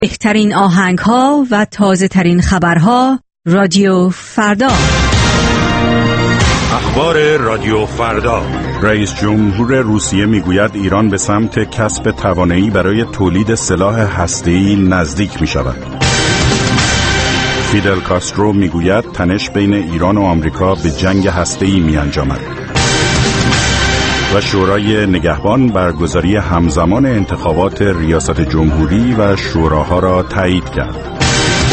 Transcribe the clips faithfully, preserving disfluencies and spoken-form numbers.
بهترین آهنگ‌ها و تازه‌ترین خبرها رادیو فردا. اخبار رادیو فردا. رئیس جمهور روسیه میگوید ایران به سمت کسب توانایی برای تولید سلاح هسته‌ای نزدیک می‌شود. فیدل کاسترو میگوید تنش بین ایران و آمریکا به جنگ هسته‌ای می‌انجامد. و شورای نگهبان برگزاری همزمان انتخابات ریاست جمهوری و شوراها را تایید کرد.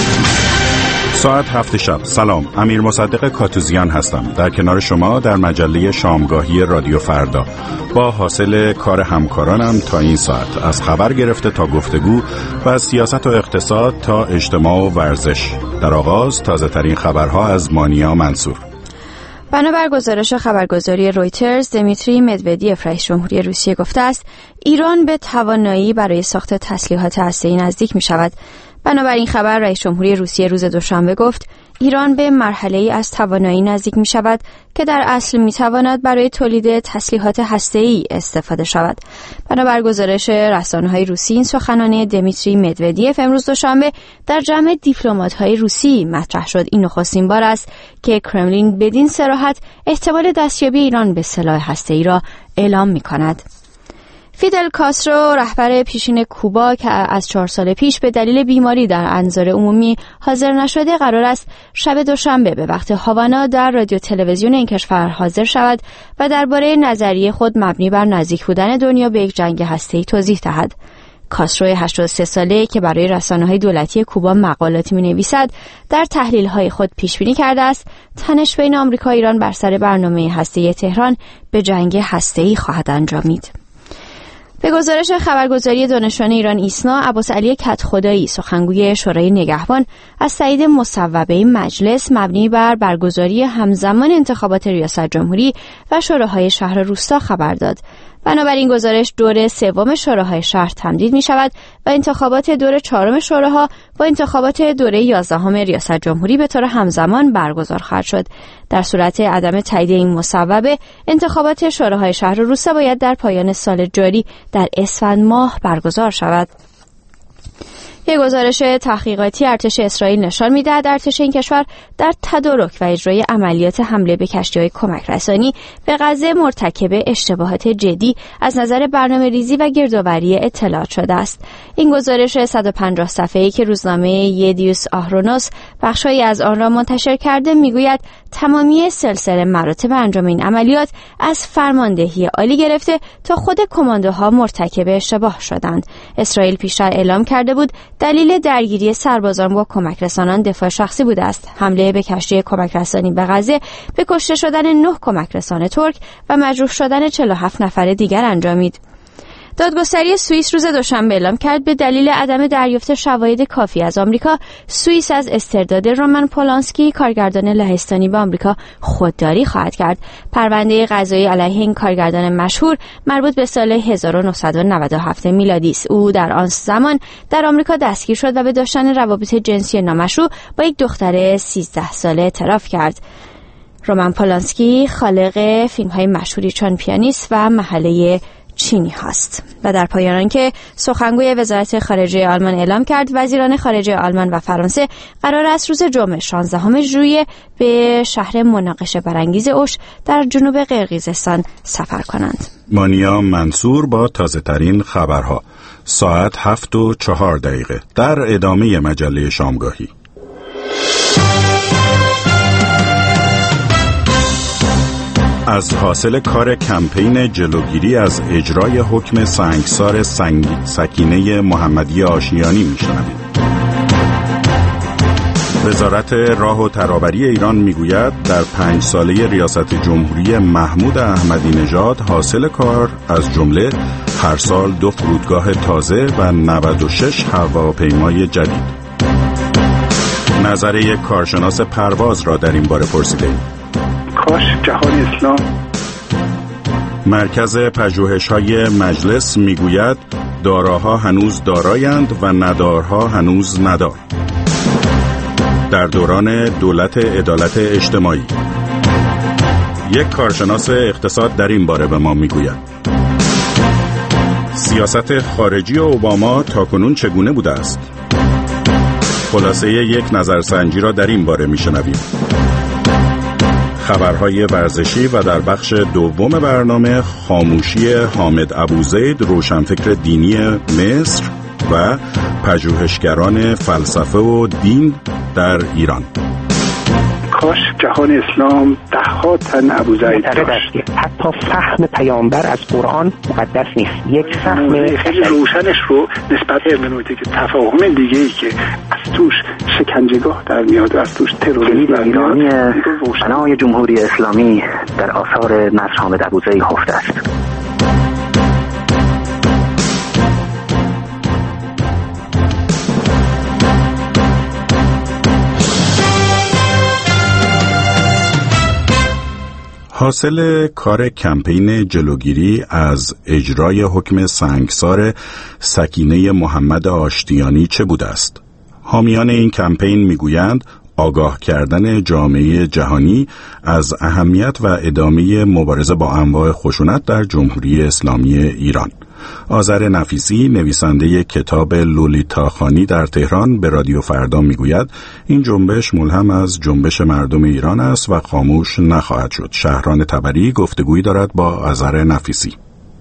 ساعت هفت شب. سلام، امیر مصدق کاتوزیان هستم در کنار شما در مجله شامگاهی رادیو فردا با حاصل کار همکارانم تا این ساعت، از خبر گرفته تا گفتگو و از سیاست و اقتصاد تا اجتماع و ورزش. در آغاز تازه ترین خبرها از مانیا منصور. بنابر گزارش خبرگزاری رویترز، دمیتری مدودیف رئیس جمهوری روسیه گفته است ایران به توانایی برای ساخت تسلیحات هسته‌ای نزدیک می شود. بنابر این خبر رئیس جمهوری روسیه روز دوشنبه گفت ایران به مرحله‌ای از توانایی نزدیک می شود که در اصل می تواند برای تولید تسلیحات هسته‌ای استفاده شود. بنابر گزارش رسانه‌های روسی، این سخنان دمیتری مدودیف امروز دوشنبه در جمع دیپلمات‌های روسی مطرح شد. این نخستین بار است که کرملین بدین صراحت احتمال دستیابی ایران به سلاح هسته‌ای را اعلام می کند. فیدل کاسترو، رهبر پیشین کوبا که از چهار سال پیش به دلیل بیماری در انظار عمومی حاضر نشده، قرار است شب دوشنبه به وقت هاوانا در رادیو تلویزیون این کشور حاضر شود و درباره نظریه خود مبنی بر نزدیک بودن دنیا به یک جنگ هسته‌ای توضیح دهد. کاسترو هشتاد و سه ساله که برای رسانه‌های دولتی کوبا مقالاتی می‌نویسد، در تحلیل‌های خود پیش‌بینی کرده است تنش بین آمریکا و ایران بر سر برنامه هسته‌ای تهران به جنگ هسته‌ای خواهد انجامید. به گزارش خبرگزاری دانشجویان ایران ایسنا، عباسعلی کدخدایی، سخنگوی شورای نگهبان، از تایید مصوبه مجلس مبنی بر برگزاری همزمان انتخابات ریاست جمهوری و شوراهای شهر و روستا خبر داد. بنابراین گزارش دور سوم شوراهای شهر تمدید می شود و انتخابات دور چهارم شوراها با انتخابات دوره یازدهم ریاست جمهوری به طور همزمان برگزار خواهد شد. در صورت عدم تایید این مصوبه، انتخابات شوراهای شهر و روستا باید در پایان سال جاری در اسفند ماه برگزار شود. یک گزارش تحقیقاتی ارتش اسرائیل نشان می‌دهد ارتش این کشور در تدارک و اجرای عملیات حمله به کشتی‌های کمک رسانی به غزه مرتکب اشتباهات جدی از نظر برنامه‌ریزی و گردآوری اطلاعات شده است. این گزارش صد و پنجاه صفحه‌ای که روزنامه یدیوس آهرونوس بخشی از آن را منتشر کرده می‌گوید تمامی سلسله مراتب انجام این عملیات از فرماندهی عالی گرفته تا خود کماندوها مرتکب اشتباه شدند. اسرائیل پیشتر اعلام کرده بود دلیل درگیری سربازان با کمک رسانان دفاع شخصی بوده است. حمله به کشتی کمک رسانی به غزه به کشته شدن نه کمک رسان ترک و مجروح شدن چهل و هفت نفر دیگر انجامید. دادگستری سوئیس روز دوشنبه اعلام کرد به دلیل عدم دریافت شواهد کافی از آمریکا، سوئیس از استرداد رومن پولانسکی، کارگردان لهستانی به آمریکا، خودداری خواهد کرد. پرونده قضایی علیه این کارگردان مشهور مربوط به سال هزار و نهصد و نود و هفت میلادی است. او در آن زمان در آمریکا دستگیر شد و به داشتن روابط جنسی نامشروع با یک دختر سیزده ساله اعتراف کرد. رومن پولانسکی خالق فیلم‌های مشهوری چون پیانیست و محله چینی هست. و در پایان که سخنگوی وزارت خارجه آلمان اعلام کرد وزیران خارجه آلمان و فرانسه قرار است روز جمعه شانزدهم ژوئیه به شهر مناقشه برانگیز اوش در جنوب قرقیزستان سفر کنند. مانیا منصور با تازه ترین خبرها. ساعت هفت و چهار دقیقه در ادامه مجله شامگاهی. از حاصل کار کمپین جلوگیری از اجرای حکم سنگسار سنگ... سکینه محمدی آشیانی میشنوید. وزارت راه و ترابری ایران میگوید در پنج ساله ریاست جمهوری محمود احمدی نژاد حاصل کار از جمله هر سال دو فرودگاه تازه و نود و شش هواپیمای جدید. نظر یک کارشناس پرواز را در این باره پرسیدیم. کاش جهان اسلام. مرکز پژوهش‌های مجلس میگوید داراها هنوز دارایند و ندارها هنوز ندار. در دوران دولت عدالت اجتماعی. یک کارشناس اقتصاد در این باره به ما میگوید سیاست خارجی اوباما تاکنون چگونه بوده است؟ خلاصه یک نظرسنجی را در این باره میشنویم. خبرهای ورزشی و در بخش دوم برنامه خاموشی حامد ابوزید روشنفکر دینی مصر و پژوهشگران فلسفه و دین در ایران. کاش جهان اسلام ده ها تن ابوزید داشت. حتی فهم پیامبر از قرآن مقدس نیست. یک فهم خیلی روشنش رو نسبت هرمنوتیک تفاهم دیگه ای که از توش شکنجهگاه در میاد و از توش تروریسم در میاد. بنای جمهوری اسلامی در آثار نصر حامد ابوزید خفته است. حاصل کار کمپین جلوگیری از اجرای حکم سنگسار سکینه محمد آشتیانی چه بوده است؟ حامیان این کمپین میگویند آگاه کردن جامعه جهانی از اهمیت و ادامه مبارزه با انواع خشونت در جمهوری اسلامی ایران. آذر نفیسی نویسنده کتاب لولیتاخانی در تهران به رادیو فردا میگوید این جنبش ملهم از جنبش مردم ایران است و خاموش نخواهد شد. شهران تبری گفتگویی دارد با آذر نفیسی.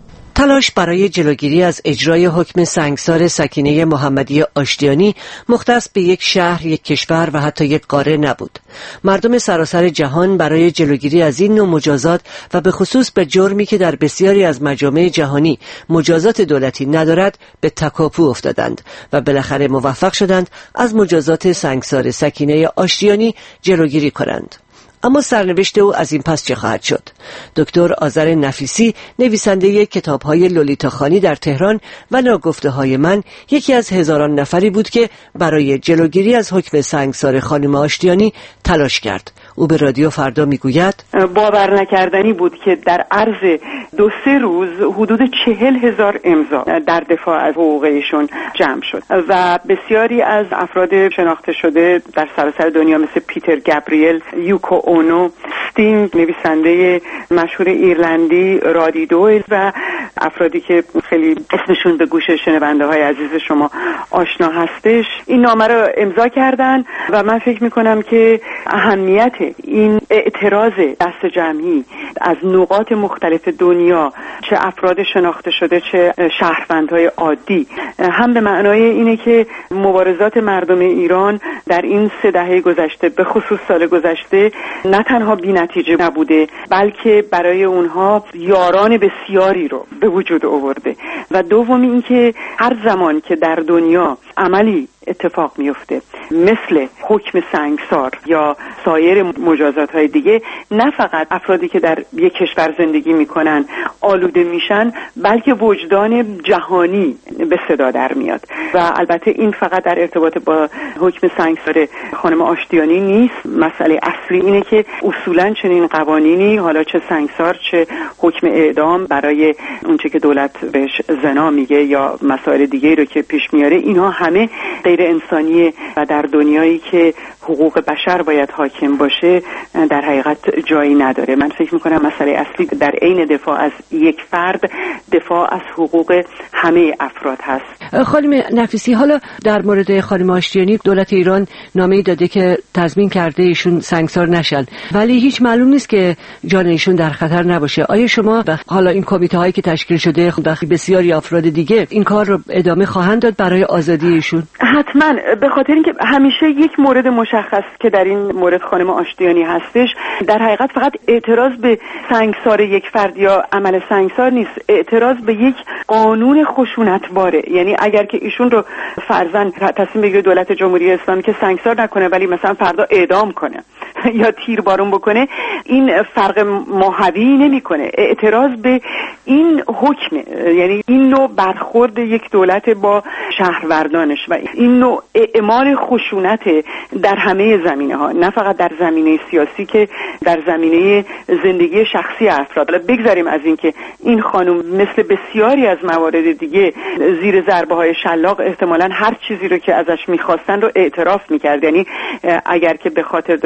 تلاش برای جلوگیری از اجرای حکم سنگسار سکینه محمدی آشتیانی مختص به یک شهر، یک کشور و حتی یک قاره نبود. مردم سراسر جهان برای جلوگیری از این نوع مجازات و به خصوص به جرمی که در بسیاری از مجامع جهانی مجازات دولتی ندارد به تکاپو افتادند و بالاخره موفق شدند از مجازات سنگسار سکینه آشتیانی جلوگیری کنند. اما سرنوشت او از این پس چه خواهد شد؟ دکتر آذر نفیسی نویسنده کتاب‌های لولیتاخانی در تهران و ناگفته‌های من یکی از هزاران نفری بود که برای جلوگیری از حکم سنگسار خانم آشتیانی تلاش کرد. او به رادیو فردا میگوید باور نکردنی بود که در عرض دو سه روز حدود چهل هزار امضا در دفاع از حقوق ایشون جمع شد و بسیاری از افراد شناخته شده در سراسر دنیا مثل پیتر گابریل، یوکو اونو، استینگ نویسنده مشهور ایرلندی، رادی دویل و افرادی که خیلی اسمشون به گوش شنونده های عزیز شما آشنا هستش این نامه رو امضا کردن و من فکر میکنم که اهمیت این اعتراض دست جمعی از نقاط مختلف دنیا، چه افراد شناخته شده چه شهروندهای عادی، هم به معنای اینه که مبارزات مردم ایران در این سه دهه گذشته به خصوص سال گذشته نه تنها بی نتیجه نبوده بلکه برای اونها یاران بسیاری رو به وجود آورده و دومی این که هر زمان که در دنیا عملی اتفاق میفته مثل حکم سنگسار یا سایر مجازات های دیگه، نه فقط افرادی که در یک کشور زندگی میکنن آلوده میشن بلکه وجدان جهانی به صدا در میاد و البته این فقط در ارتباط با حکم سنگسار خانم آشتیانی نیست. مسئله اصلی اینه که اصولا چنین قوانینی، حالا چه سنگسار چه حکم اعدام برای اونچه که دولت بهش زنا میگه یا مسائل دیگه رو که پیش میاره، اینها همه غیر انسانیه و در دنیایی که حقوق بشر باید حاکم باشه در حقیقت جایی نداره. من فکر میکنم مسئله اصلی در عین دفاع از یک فرد دفاع از حقوق همه افراد هست. خانم نفیسی، حالا در مورد خانم آشتیانی دولت ایران نامه‌ای داده که تضمین کرده ایشون سنگسار نشن، ولی هیچ معلوم نیست که جان ایشون در خطر نباشه. آیا شما حالا این کمیته هایی که تشکیل شده و بسیاری افراد دیگه این کار رو ادامه خواهند داد برای آزادی ایشون؟ حتما، به خاطر اینکه همیشه یک مورد مشخص که در این مورد خانم آشتیانی هستش در حقیقت فقط اعتراض به سنگسار یک فرد یا عمل سنگسار نیست، اعتراض به یک قانون خشونتباره. یعنی اگر که ایشون رو فرضاً تصمیم بگیره دولت جمهوری اسلامی که سنگسار نکنه ولی مثلا فردا اعدام کنه یا تیربارون بکنه، این فرق ماهوی نمیکنه. اعتراض به این حکم، یعنی این نوع برخورد یک دولت با شهروندانش و این نوع اعمال خشونت در همه زمینه ها، نه فقط در زمینه سیاسی که در زمینه زندگی شخصی افراد. حالا بگذاریم از این که این خانم مثل بسیاری از موارد دیگه زیر ضربه های شلاق احتمالاً هر چیزی رو که ازش میخواستن رو اعتراف میکرد. یعنی اگر که به خاطر داشته باشین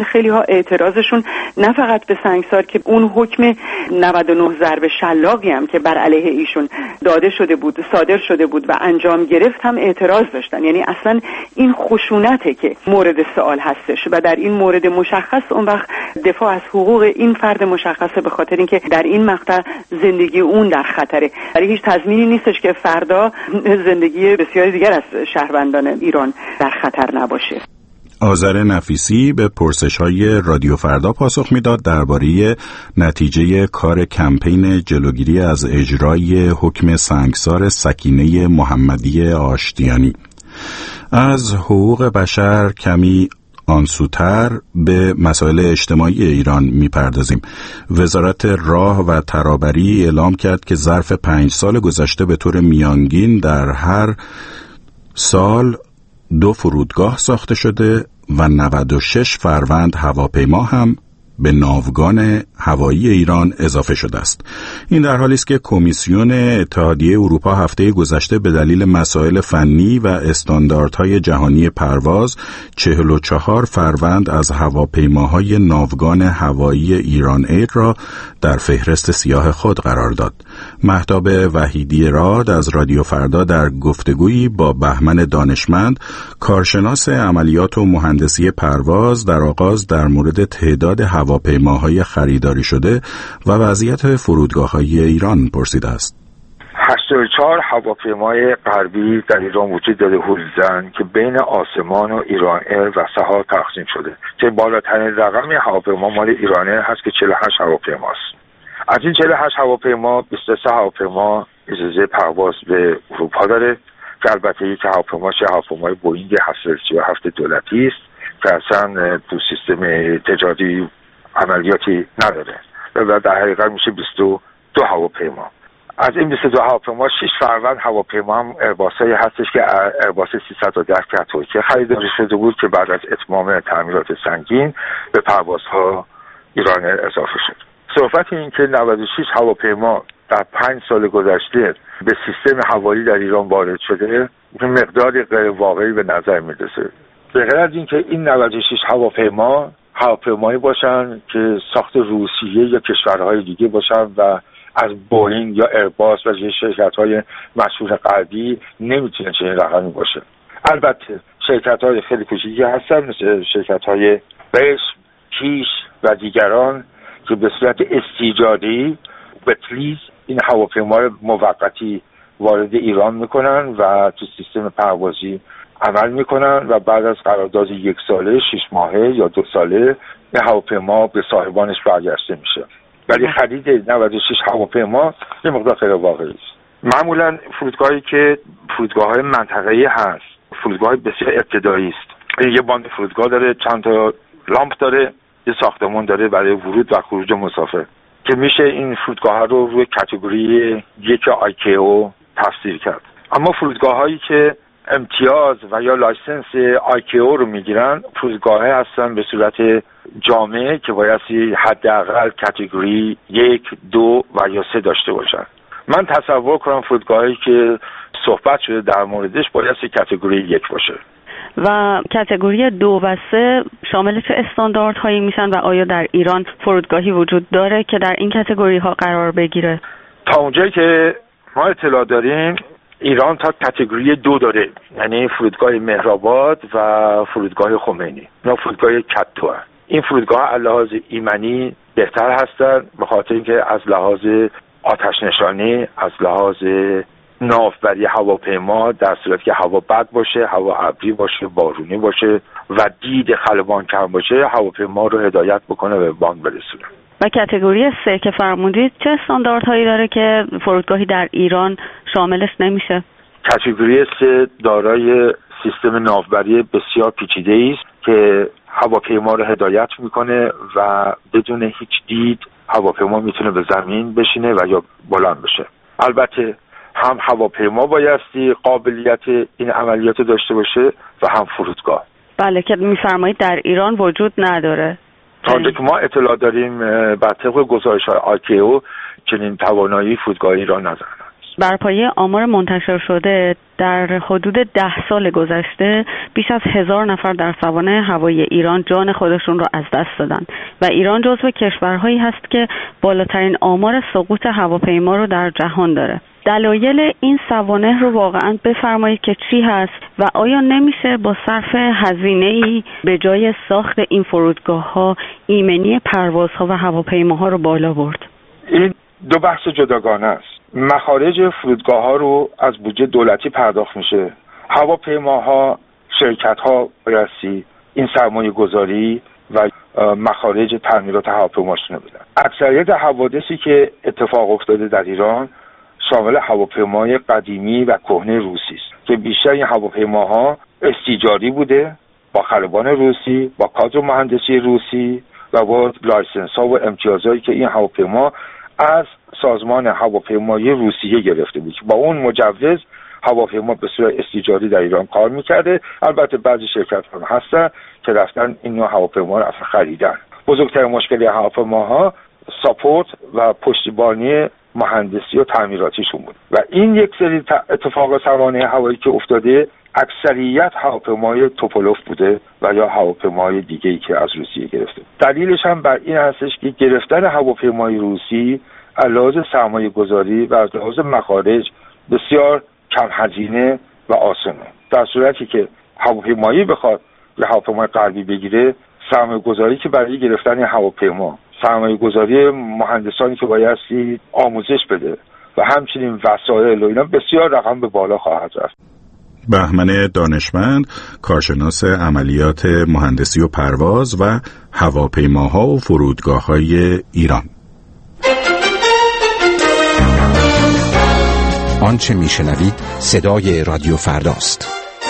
دلیل خیلی ها اعتراضشون نه فقط به سنگسار که اون حکم نود و نه ضرب شلاقی هم که بر علیه ایشون داده شده بود، صادر شده بود و انجام گرفت هم اعتراض داشتن. یعنی اصلا این خشونته که مورد سوال هستش و در این مورد مشخص اون وقت دفاع از حقوق این فرد مشخصه، به خاطر اینکه در این مقطع زندگی اون در خطره، ولی هیچ تضمینی نیستش که فردا زندگی بسیاری دیگر از شهروندان ایران در خطر نباشه. آذر نفیسی به پرسش‌های رادیو فردا پاسخ میداد درباره نتیجه کار کمپین جلوگیری از اجرای حکم سنگسار سکینه محمدی آشتیانی. از حقوق بشر کمی آنسوتر به مسائل اجتماعی ایران میپردازیم. وزارت راه و ترابری اعلام کرد که ظرف پنج سال گذشته به طور میانگین در هر سال دو فرودگاه ساخته شده و نود و شش فروند هواپیما هم به ناوگان هوایی ایران اضافه شده است. این در حالی است که کمیسیون اتحادیه اروپا هفته گذشته به دلیل مسائل فنی و استانداردهای جهانی پرواز چهل و چهار فروند از هواپیماهای ناوگان هوایی ایران ایر را در فهرست سیاه خود قرار داد. مهتاب وحیدی راد از رادیو فردا در گفتگویی با بهمن دانشمند، کارشناس عملیات و مهندسی پرواز، در آغاز در مورد تعداد هواپیماهای خریداری شده و وضعیت فرودگاه‌های ایران پرسیده است. هشتاد و چهار هواپیمای غربی در ایران وجود داره، هولزن، که بین آسمان و ایران ایر و سهار تقسیم شده که بالاترین رقم هواپیما مال ایران ایر هست که چهل و هشت هواپیماست. از این چهل و هشت هواپیما بیست و سه هواپیما اجازه پرواز به اروپا داره که البته یک هواپیما چه هواپیمای بوئینگ هفتصد و سی و هفت دولتی است که اصلا تو سیستم تجاری عملیاتی نداره و در حقیقت میشه بیست و دو هواپیما. از این بیست و دو هواپیما شش فروند هواپیما هم ایرباسایی هستش که ایرباس سیصد و ده که ترکیه خریداری شده بود که بعد از اتمام تعمیرات سنگین به پروازها ایران اضافه شد. صحبت این که نود و شش هواپیما در پنج سال گذشته به سیستم هوایی در ایران وارد شده مقداری غیر واقعی به نظر میرسه. به غیر از این که این نود و شش هواپیما هواپیمایی باشن که ساخت روسیه یا کشورهای دیگه باشن و از بوئینگ یا ایرباس و شرکت‌های مشهور غربی نمیتونه چنین رقمی باشه. البته شرکت‌های خیلی کوچیکی هستن مثل شرکت‌های بش، کیش و دیگران که به صورت استیجادی به تلیز این هواپیما موقتی وارد ایران میکنن و تو سیستم پروازی عمل میکنن و بعد از قرارداد یک ساله، شش ماهه یا دو ساله این هواپیما به صاحبانش برگشته میشه. ولی خرید نود و شش هواپیما یه مقدار غیر واقعی است. معمولا فرودگاهی که فرودگاه‌های منطقه‌ای هست، فرودگاه بسیار ابتدایی است. یه باند فرودگاه داره، چند تا لامپ داره، یه ساختمان داره برای ورود و خروج مسافر که میشه این فرودگاه رو روی کاتگوری یک آی کی او تفسیر کرد. اما فرودگاه‌هایی که امتیاز و یا لایسنس آی کی او رو میگیرن فرودگاه‌ها هستن به صورت جامعه که بایستی حداقل کاتگوری یک، دو و یا سه داشته باشن. من تصور کنم فرودگاهی که صحبت شده در موردش بایستی کاتگوری یک باشه. و کاتگوری دو و سه شامل چه استانداردهایی میشن و آیا در ایران فرودگاهی وجود داره که در این کاتگوری ها قرار بگیره؟ تا اونجایی که ما اطلاع داریم ایران تا کاتگوری دو داره، یعنی فرودگاه مهرآباد و فرودگاه خمینی، نه فرودگاه کتو هست. این فرودگاه از لحاظ ایمنی بهتر هستن به خاطر اینکه از لحاظ آتش نشانی، از لحاظ ناوبری هواپیما در صورتی که هوا بد باشه، هوا ابری باشه، بارونی باشه و دید خلبان کم باشه، هواپیما رو هدایت بکنه به بانگ برسونه. و کاتگوری سه که فرمودید چه استانداردهایی داره که فرودگاهی در ایران شاملش نمیشه؟ کاتگوری سه دارای سیستم ناوبری بسیار پیچیده است که هواپیما رو هدایت میکنه و بدون هیچ دید هواپیما میتونه به زمین بشینه و یا بلند بشه. البته هم هواپیما بایستی قابلیت این عملیات رو داشته باشه و هم فرودگاه. بله که میفرمایید در ایران وجود نداره. تا اونجا که ما اطلاع داریم بر طبق گزارش‌های آی کی او چنین توانایی فرودگاه ایران ندارن. بر پایه آمار منتشر شده در حدود ده سال گذشته بیش از هزار نفر در سوانح هوایی ایران جان خودشون رو از دست دادن و ایران جزو کشورهایی هست که بالاترین آمار سقوط هواپیما رو در جهان داره. دلایل این سوانح رو واقعا بفرمایید که چی هست و آیا نمیشه با صرف هزینه‌ای به جای ساخت این فرودگاه‌ها ایمنی پروازها و هواپیماها رو بالا برد؟ این دو بحث جداگانه است. مخارج فرودگاه‌ها رو از بودجه دولتی پرداخت میشه. هواپیماها، شرکت‌ها بایستی این سرمایه گذاری و مخارج تعمیرات هواپیماشون بدن. اکثریت حوادثی که اتفاق افتاده در ایران شامل هواپیمای قدیمی و کهنه روسی است که بیشتر این هواپیماها استیجاری بوده با خلبان روسی، با کادر مهندسی روسی و با لایسنس ها و امتیازهایی که این هواپیما از سازمان هواپیمایی روسیه گرفته بود. با اون مجوز هواپیما به صورت استیجاری در ایران کار میکرده. البته بعضی شرکت ها هستن که رفتن این نوع هواپیما رو اصلا خریدن. بزرگترین مشکلی هواپیماها ساپورت و پشتیبانی مهندسی و تعمیراتیشون بود و این یک سری اتفاق سوانح هوایی که افتاده اکثریت هواپیمای توپولوف بوده و یا هواپیمای دیگه‌ای که از روسیه گرفته. دلیلش هم بر این هستش که گرفتن هواپیمای روسی از لحاظ سرمایه گذاری و از لحاظ مخارج بسیار کم هزینه و آسانه. در صورتی که هواپیمایی بخواد یا هواپیمای غربی بگیره، سرمایه گذاری که برای گرفتن هواپیما، سرمایه گذاری مهندسانی که بایستی آموزش بده و همچنین وسایل و اینا بسیار رقم به بالا خواهد رفت. بهمن دانشمند، کارشناس عملیات مهندسی و پرواز و هواپیماها و فرودگاه‌های ایران. آنچه میشنوید صدای رادیو فرداست.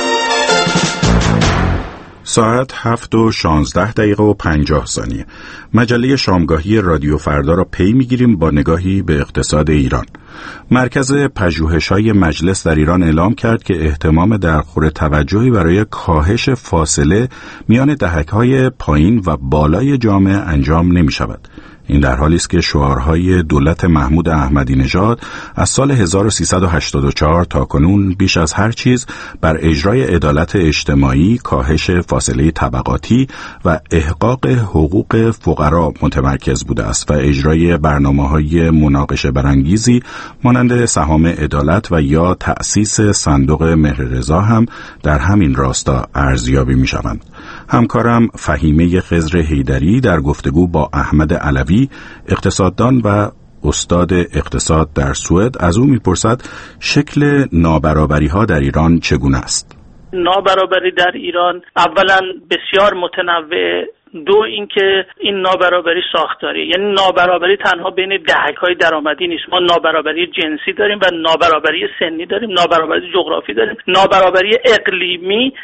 ساعت هفت و شانزده دقیقه و پنجاه ثانیه. مجله شامگاهی رادیو فردا را پی میگیریم با نگاهی به اقتصاد ایران. مرکز پژوهش‌های مجلس در ایران اعلام کرد که اهتمام درخور توجهی برای کاهش فاصله میان دهک‌های پایین و بالای جامعه انجام نمی‌شود. این در حالی است که شعارهای دولت محمود احمدی نژاد از سال هزار و سیصد و هشتاد و چهار تا کنون بیش از هر چیز بر اجرای عدالت اجتماعی، کاهش فاصله طبقاتی و احقاق حقوق فقرا متمرکز بوده است و اجرای برنامه‌های مناقشه برانگیزی مانند سهام عدالت و یا تأسیس صندوق مهررضا هم در همین راستا ارزیابی می‌شوند. همکارم فهیمه خضر حیدری در گفتگو با احمد علوی، اقتصاددان و استاد اقتصاد در سوئد، از او میپرسد شکل نابرابری ها در ایران چگونه است؟ نابرابری در ایران اولا بسیار متنوع، دو اینکه این نابرابری ساختاری، یعنی نابرابری تنها بین دهک‌های درآمدی نیست. ما نابرابری جنسی داریم و نابرابری سنی داریم، نابرابری جغرافی داریم، نابرابری اقلیمی،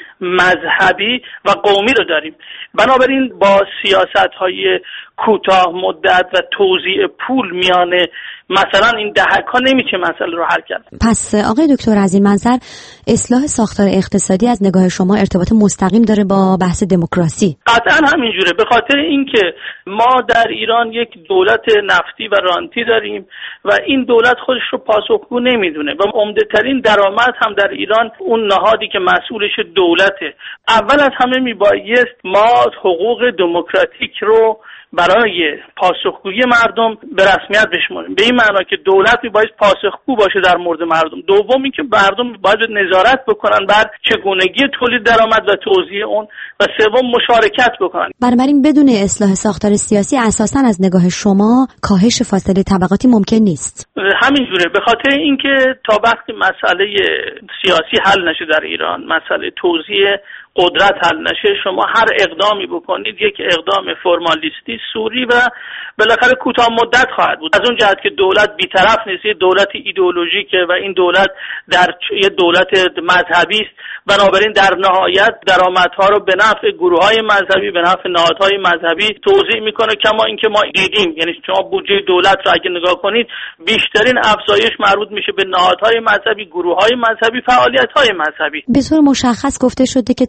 مذهبی و قومی رو داریم. بنابراین با سیاست‌های کوتاه مدت و توزیع پول میان مثلا این دهک‌ها نمیشه مسئله رو حل کرد. پس آقای دکتر از این منظر اصلاح ساختار اقتصادی از نگاه شما ارتباط مستقیم داره با بحث دموکراسی؟ قطعا همینجوره، به خاطر اینکه ما در ایران یک دولت نفتی و رانتی داریم و این دولت خودش رو پاسخگو نمیدونه و عمده ترین درآمد هم در ایران اون نهادی که مسئولش دولته. اول از همه میبایست ما حقوق دموکراتیک رو برای پاسخگویی مردم به رسمیت بشماریم، به این معنا که دولت میباید پاسخگو باشه در مورد مردم. دوم اینکه مردم باید نظارت بکنن بر چگونگی تولید درآمد و توزیع اون، و سوم مشارکت بکنن. بنابراین بدون اصلاح ساختار سیاسی اساساً از نگاه شما کاهش فاصله طبقاتی ممکن نیست. همینجوره، به خاطر اینکه تا وقتی مسئله سیاسی حل نشه در ایران، مسئله توزیع قدرت حل نشه، شما هر اقدامی بکنید یک اقدام فرمالیستی، سوری و بالاخره کوتاه مدت خواهد بود. از اون جهت که دولت بی‌طرف نیست، یه دولت ایدئولوژیکه و این دولت در یه دولت مذهبی است. بنابراین در نهایت درآمدها رو به نفع گروه‌های مذهبی، به نفع نهادهای مذهبی توزیع میکنه، کما اینکه ما دیدیم. یعنی شما بودجه دولت رو اگه نگاه کنید، بیشترین افزایش مربوط میشه به نهادهای مذهبی، گروه‌های مذهبی، فعالیت‌های مذهبی. به طور مشخص گفته شده که تا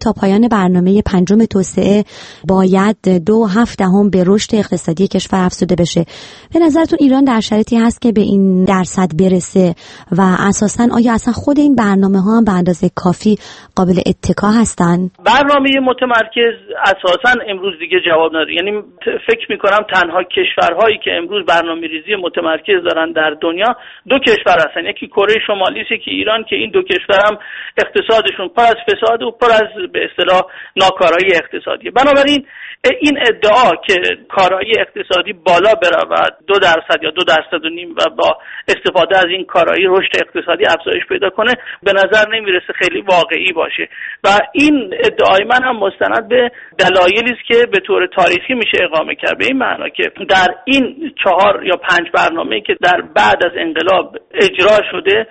تا پایان برنامه پنجم توسعه باید دو هفت دهم به رشد اقتصادی کشور افزوده بشه. به نظرتون ایران در شرایطی هست که به این درصد برسه و اساساً آیا اصلا خود این برنامه ها هم به اندازه کافی قابل اتکا هستن؟ برنامه متمرکز اساساً امروز دیگه جواب نداره. یعنی فکر میکنم تنها کشورهایی که امروز برنامه‌ریزی متمرکز دارن در دنیا دو کشور هستن، یکی کره شمالی است که ایران، که این دو کشور هم اقتصادشون پر از فساد و پر از به اصطلاح ناکارایی اقتصادی. بنابراین این ادعا که کارایی اقتصادی بالا برود دو درصد یا دو درصد و نیم و با استفاده از این کارایی رشد اقتصادی افزایش پیدا کنه به نظر نمیرسه خیلی واقعی باشه و این ادعای من هم مستند به دلایلی است که به طور تاریخی میشه اقامه کرد، به این معنا که در این چهار یا پنج برنامه‌ای که در بعد از انقلاب اجرا شده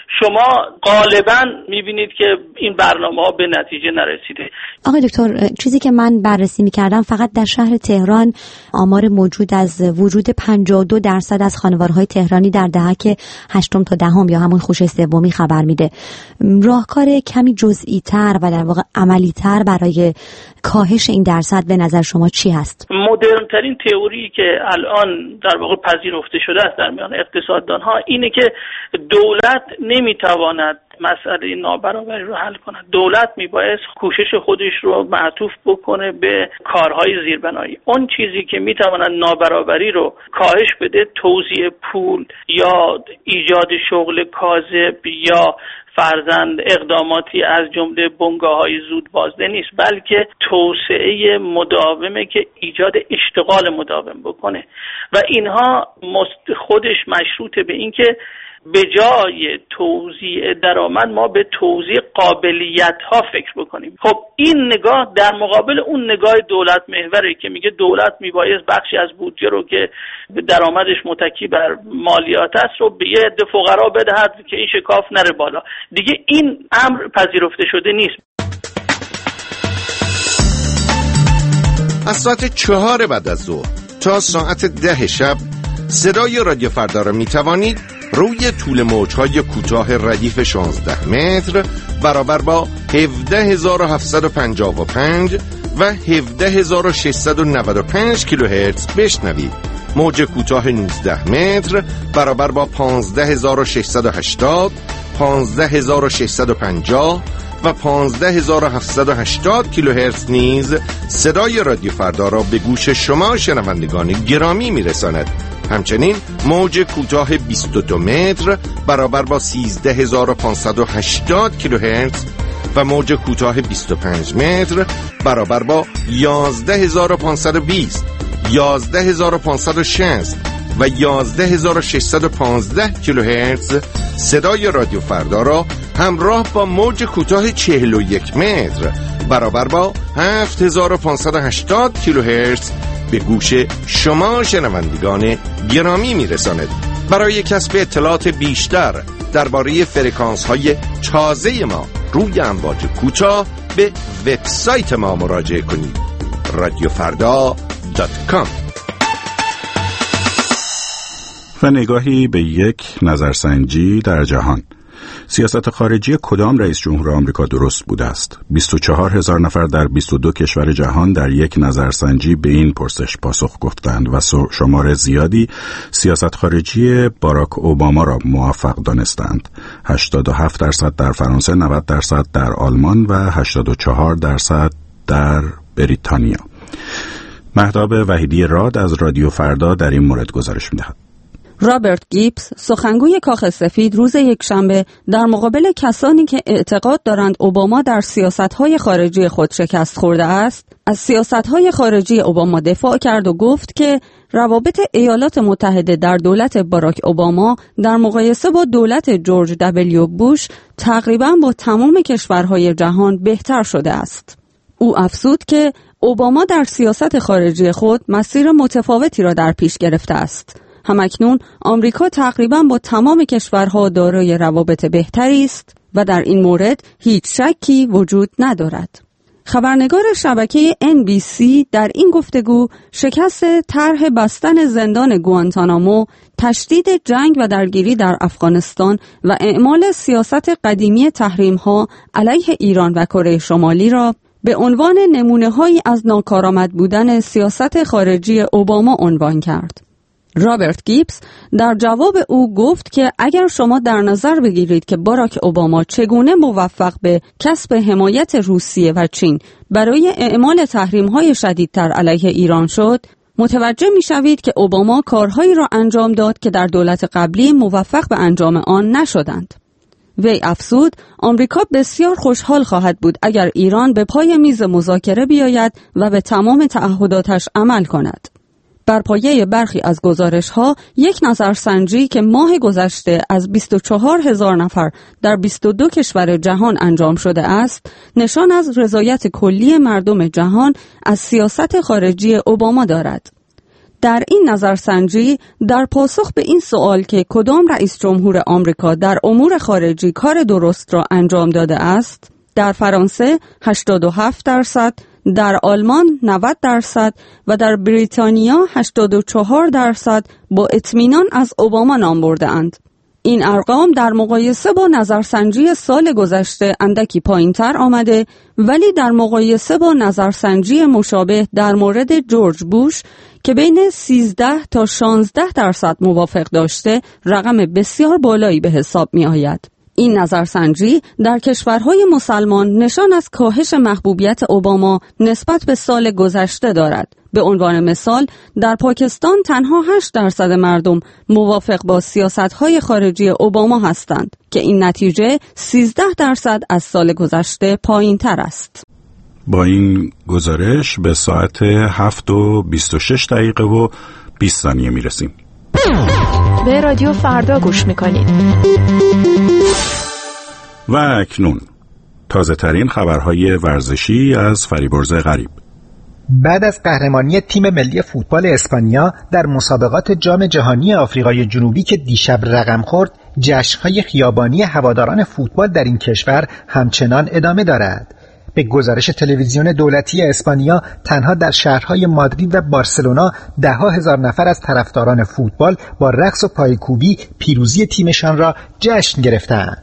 شما غالباً میبینید که این برنامه‌ها به نتیجه نرسیده. آقای دکتر، چیزی که من بررسی میکردم فقط در شهر تهران آمار موجود از وجود پنجاه و دو درصد از خانوارهای تهرانی در دهک هشتم تا دهم یا همون خوش سومی خبر میده. راهکار کمی جزئی تر و در واقع عملی تر برای کاهش این درصد به نظر شما چی هست؟ مدرن ترین تئوری که الان در واقع پذیرفته شده است در میان اقتصاددان‌ها اینه که دولت نمیتواند مسئله نابرابری رو حل کند. دولت میبایست کوشش خودش رو معطوف بکنه به کارهای زیربنایی. اون چیزی که میتواند نابرابری رو کاهش بده توزیع پول یا ایجاد شغل کاذب یا فرزند اقداماتی از جمله بنگاه‌های زود بازده نیست، بلکه توسعه مداومه که ایجاد اشتغال مداوم بکنه و اینها خودش مشروطه به این که به جای توزیع درآمد ما به توزیع قابلیت‌ها فکر بکنیم. خب این نگاه در مقابل اون نگاه دولت محوره که میگه دولت میبایست بخشی از بودجه رو که درآمدش متکی بر مالیات است رو به یه عده فقرا بدهد که این شکاف نره بالا. دیگه این امر پذیرفته شده نیست. از ساعت چهار بعد از ظهر تا ساعت ده شب صدای رادیو فردا را میتوانید روی طول موج‌های کوتاه ردیف شانزده متر برابر با هفده هزار و هفتصد و پنجاه و پنج و هفده هزار و ششصد و نود و پنج کیلوهرتز بشنوید. موج کوتاه نوزده متر برابر با پانزده هزار و ششصد و هشتاد، پانزده هزار و ششصد و پنجاه و پانزده هزار و هفتصد و هشتاد کیلوهرتز نیز صدای رادیو فردا را به گوش شما شنوندگان گرامی میرساند. همچنین موج کوتاه بیست و دو متر برابر با سیزده هزار و پانصد و هشتاد کیلوهرتز و موج کوتاه بیست و پنج متر برابر با یازده هزار و پانصد و بیست، یازده هزار و پانصد و شصت و یازده هزار و ششصد و پانزده کیلوهرتز صدای رادیو فردا را همراه با موج کوتاه چهل و یک متر برابر با هفت هزار و پانصد و هشتاد کیلوهرتز به گوش شما شنوندگان گرامی میرساند. برای کسب اطلاعات بیشتر درباره فرکانس های تازه ما روی امواج کوتاه به وبسایت ما مراجعه کنید رادیو فردا دات کام. و نگاهی به یک نظرسنجی در جهان. سیاست خارجی کدام رئیس جمهور آمریکا درست بوده است؟ بیست و چهار هزار نفر در بیست و دو کشور جهان در یک نظرسنجی به این پرسش پاسخ گفتند و شمار زیادی سیاست خارجی باراک اوباما را موفق دانستند. هشتاد و هفت درصد در فرانسه، نود درصد در آلمان و هشتاد و چهار درصد در بریتانیا. مهتاب وحیدی راد از رادیو فردا در این مورد گزارش می‌دهد. رابرت گیبز، سخنگوی کاخ سفید، روز یکشنبه در مقابل کسانی که اعتقاد دارند اوباما در سیاست‌های خارجی خود شکست خورده است، از سیاست‌های خارجی اوباما دفاع کرد و گفت که روابط ایالات متحده در دولت باراک اوباما در مقایسه با دولت جورج دبلیو بوش تقریباً با تمام کشورهای جهان بهتر شده است. او افزود که اوباما در سیاست خارجی خود مسیر متفاوتی را در پیش گرفته است. همکنون آمریکا تقریباً با تمام کشورها دارای روابط بهتری است و در این مورد هیچ شکی وجود ندارد. خبرنگار شبکه ان بی سی در این گفتگو شکست طرح بستن زندان گوانتانامو، تشدید جنگ و درگیری در افغانستان و اعمال سیاست قدیمی تحریم‌ها علیه ایران و کره شمالی را به عنوان نمونه‌هایی از ناکارآمد بودن سیاست خارجی اوباما عنوان کرد. رابرت گیبس در جواب او گفت که اگر شما در نظر بگیرید که باراک اوباما چگونه موفق به کسب حمایت روسیه و چین برای اعمال تحریم‌های شدیدتر علیه ایران شد، متوجه می‌شوید که اوباما کارهایی را انجام داد که در دولت قبلی موفق به انجام آن نشدند. وی افزود آمریکا بسیار خوشحال خواهد بود اگر ایران به پای میز مذاکره بیاید و به تمام تعهداتش عمل کند. بر پایه برخی از گزارش‌ها، یک نظرسنجی که ماه گذشته از بیست و چهار هزار نفر در بیست و دو کشور جهان انجام شده است، نشان از رضایت کلی مردم جهان از سیاست خارجی اوباما دارد. در این نظرسنجی در پاسخ به این سوال که کدام رئیس جمهور آمریکا در امور خارجی کار درست را انجام داده است، در فرانسه هشتاد و هفت درصد، در آلمان نود درصد و در بریتانیا هشتاد و چهار درصد با اطمینان از اوباما نام برده اند. این ارقام در مقایسه با نظرسنجی سال گذشته اندکی پایین‌تر آمده، ولی در مقایسه با نظرسنجی مشابه در مورد جورج بوش که بین سیزده تا شانزده درصد موافق داشته، رقم بسیار بالایی به حساب می آید. این نظرسنجی در کشورهای مسلمان نشان از کاهش محبوبیت اوباما نسبت به سال گذشته دارد. به عنوان مثال، در پاکستان تنها هشت درصد مردم موافق با سیاست‌های خارجی اوباما هستند که این نتیجه سیزده درصد از سال گذشته پایین‌تر است. با این گزارش به ساعت هفت و بیست و شش دقیقه و بیست ثانیه میرسیم. به رادیو فردا گوش میکنید. و اکنون تازه ترین خبرهای ورزشی از فریبرز غریب. بعد از قهرمانی تیم ملی فوتبال اسپانیا در مسابقات جام جهانی آفریقای جنوبی که دیشب رقم خورد، جشن‌های خیابانی هواداران فوتبال در این کشور همچنان ادامه دارد. به گزارش تلویزیون دولتی اسپانیا، تنها در شهرهای مادرید و بارسلونا ده‌ها هزار نفر از طرفداران فوتبال با رقص و پایکوبی پیروزی تیمشان را جشن گرفتند.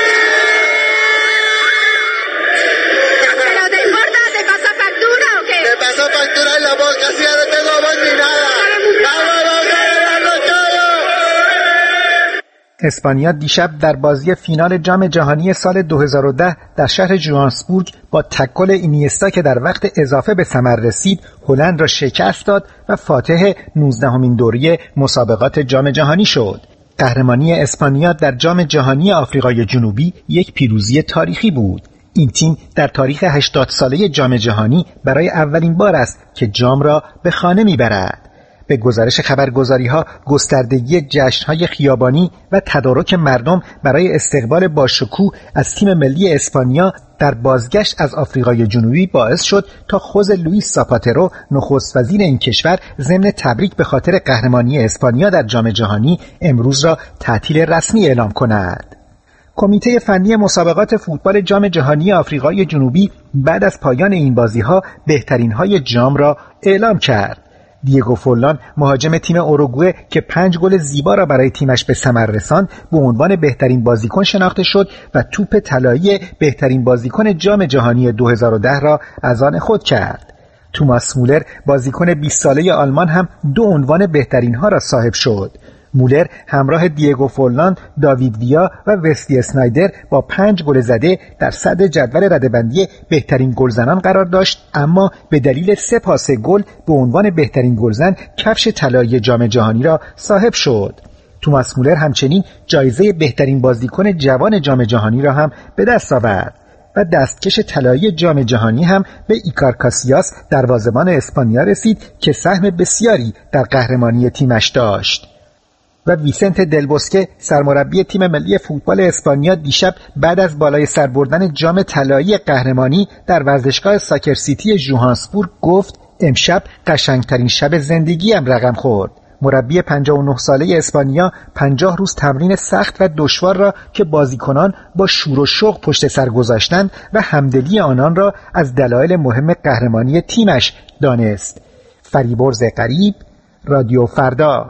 اسپانیا دیشب در بازی فینال جام جهانی سال دو هزار و ده در شهر جوهانسبورگ با تکل اینیستا که در وقت اضافه به ثمر رسید، هلند را شکست داد و فاتح نوزدهمین دوره مسابقات جام جهانی شد. قهرمانی اسپانیا در جام جهانی آفریقای جنوبی یک پیروزی تاریخی بود. این تیم در تاریخ هشتاد ساله جام جهانی برای اولین بار است که جام را به خانه میبرد. به گزارش خبرگزاری‌ها، گستردگی جشن‌های خیابانی و تدارک مردم برای استقبال باشکوه از تیم ملی اسپانیا در بازگشت از آفریقای جنوبی باعث شد تا خوزه لوئیس زاپاترو، نخست وزیر این کشور، ضمن تبریک به خاطر قهرمانی اسپانیا در جام جهانی امروز را تعطیل رسمی اعلام کند. کمیته فنی مسابقات فوتبال جام جهانی آفریقای جنوبی بعد از پایان این بازی‌ها بهترین‌های جام را اعلام کرد. دیگو فورلان، مهاجم تیم اوروگوئه که پنج گل زیبا را برای تیمش به ثمر رساند، به عنوان بهترین بازیکن شناخته شد و توپ طلایی بهترین بازیکن جام جهانی دو هزار و ده را از آن خود کرد. توماس مولر، بازیکن بیست ساله آلمان، هم دو عنوان بهترین ها را صاحب شد. مولر همراه دیگو فورلان، داوید ویا و وسلی اسنایدر با پنج گل زده در صدر جدول رده‌بندی بهترین گلزنان قرار داشت، اما به دلیل سه پاس گل به عنوان بهترین گلزن کفش طلایی جام جهانی را صاحب شد. توماس مولر همچنین جایزه بهترین بازیکن جوان جام جهانی را هم به دست آورد و دستکش طلایی جام جهانی هم به ایکار کاسیاس، دروازه‌بان اسپانیا، رسید که سهم بسیاری در قهرمانی تیمش داشت. و ویسنت دلبوسکه، سرمربی تیم ملی فوتبال اسپانیا، دیشب بعد از بالای سر بردن جام طلایی قهرمانی در ورزشگاه ساکر سیتی جوهانسبورگ گفت: امشب قشنگترین شب زندگیم رقم خورد. مربی پنجاه و نه ساله اسپانیا پنجاه روز تمرین سخت و دشوار را که بازیکنان با شور و شوق پشت سر گذاشتند و همدلی آنان را از دلایل مهم قهرمانی تیمش دانست. فریبرز غریب، رادیو فردا.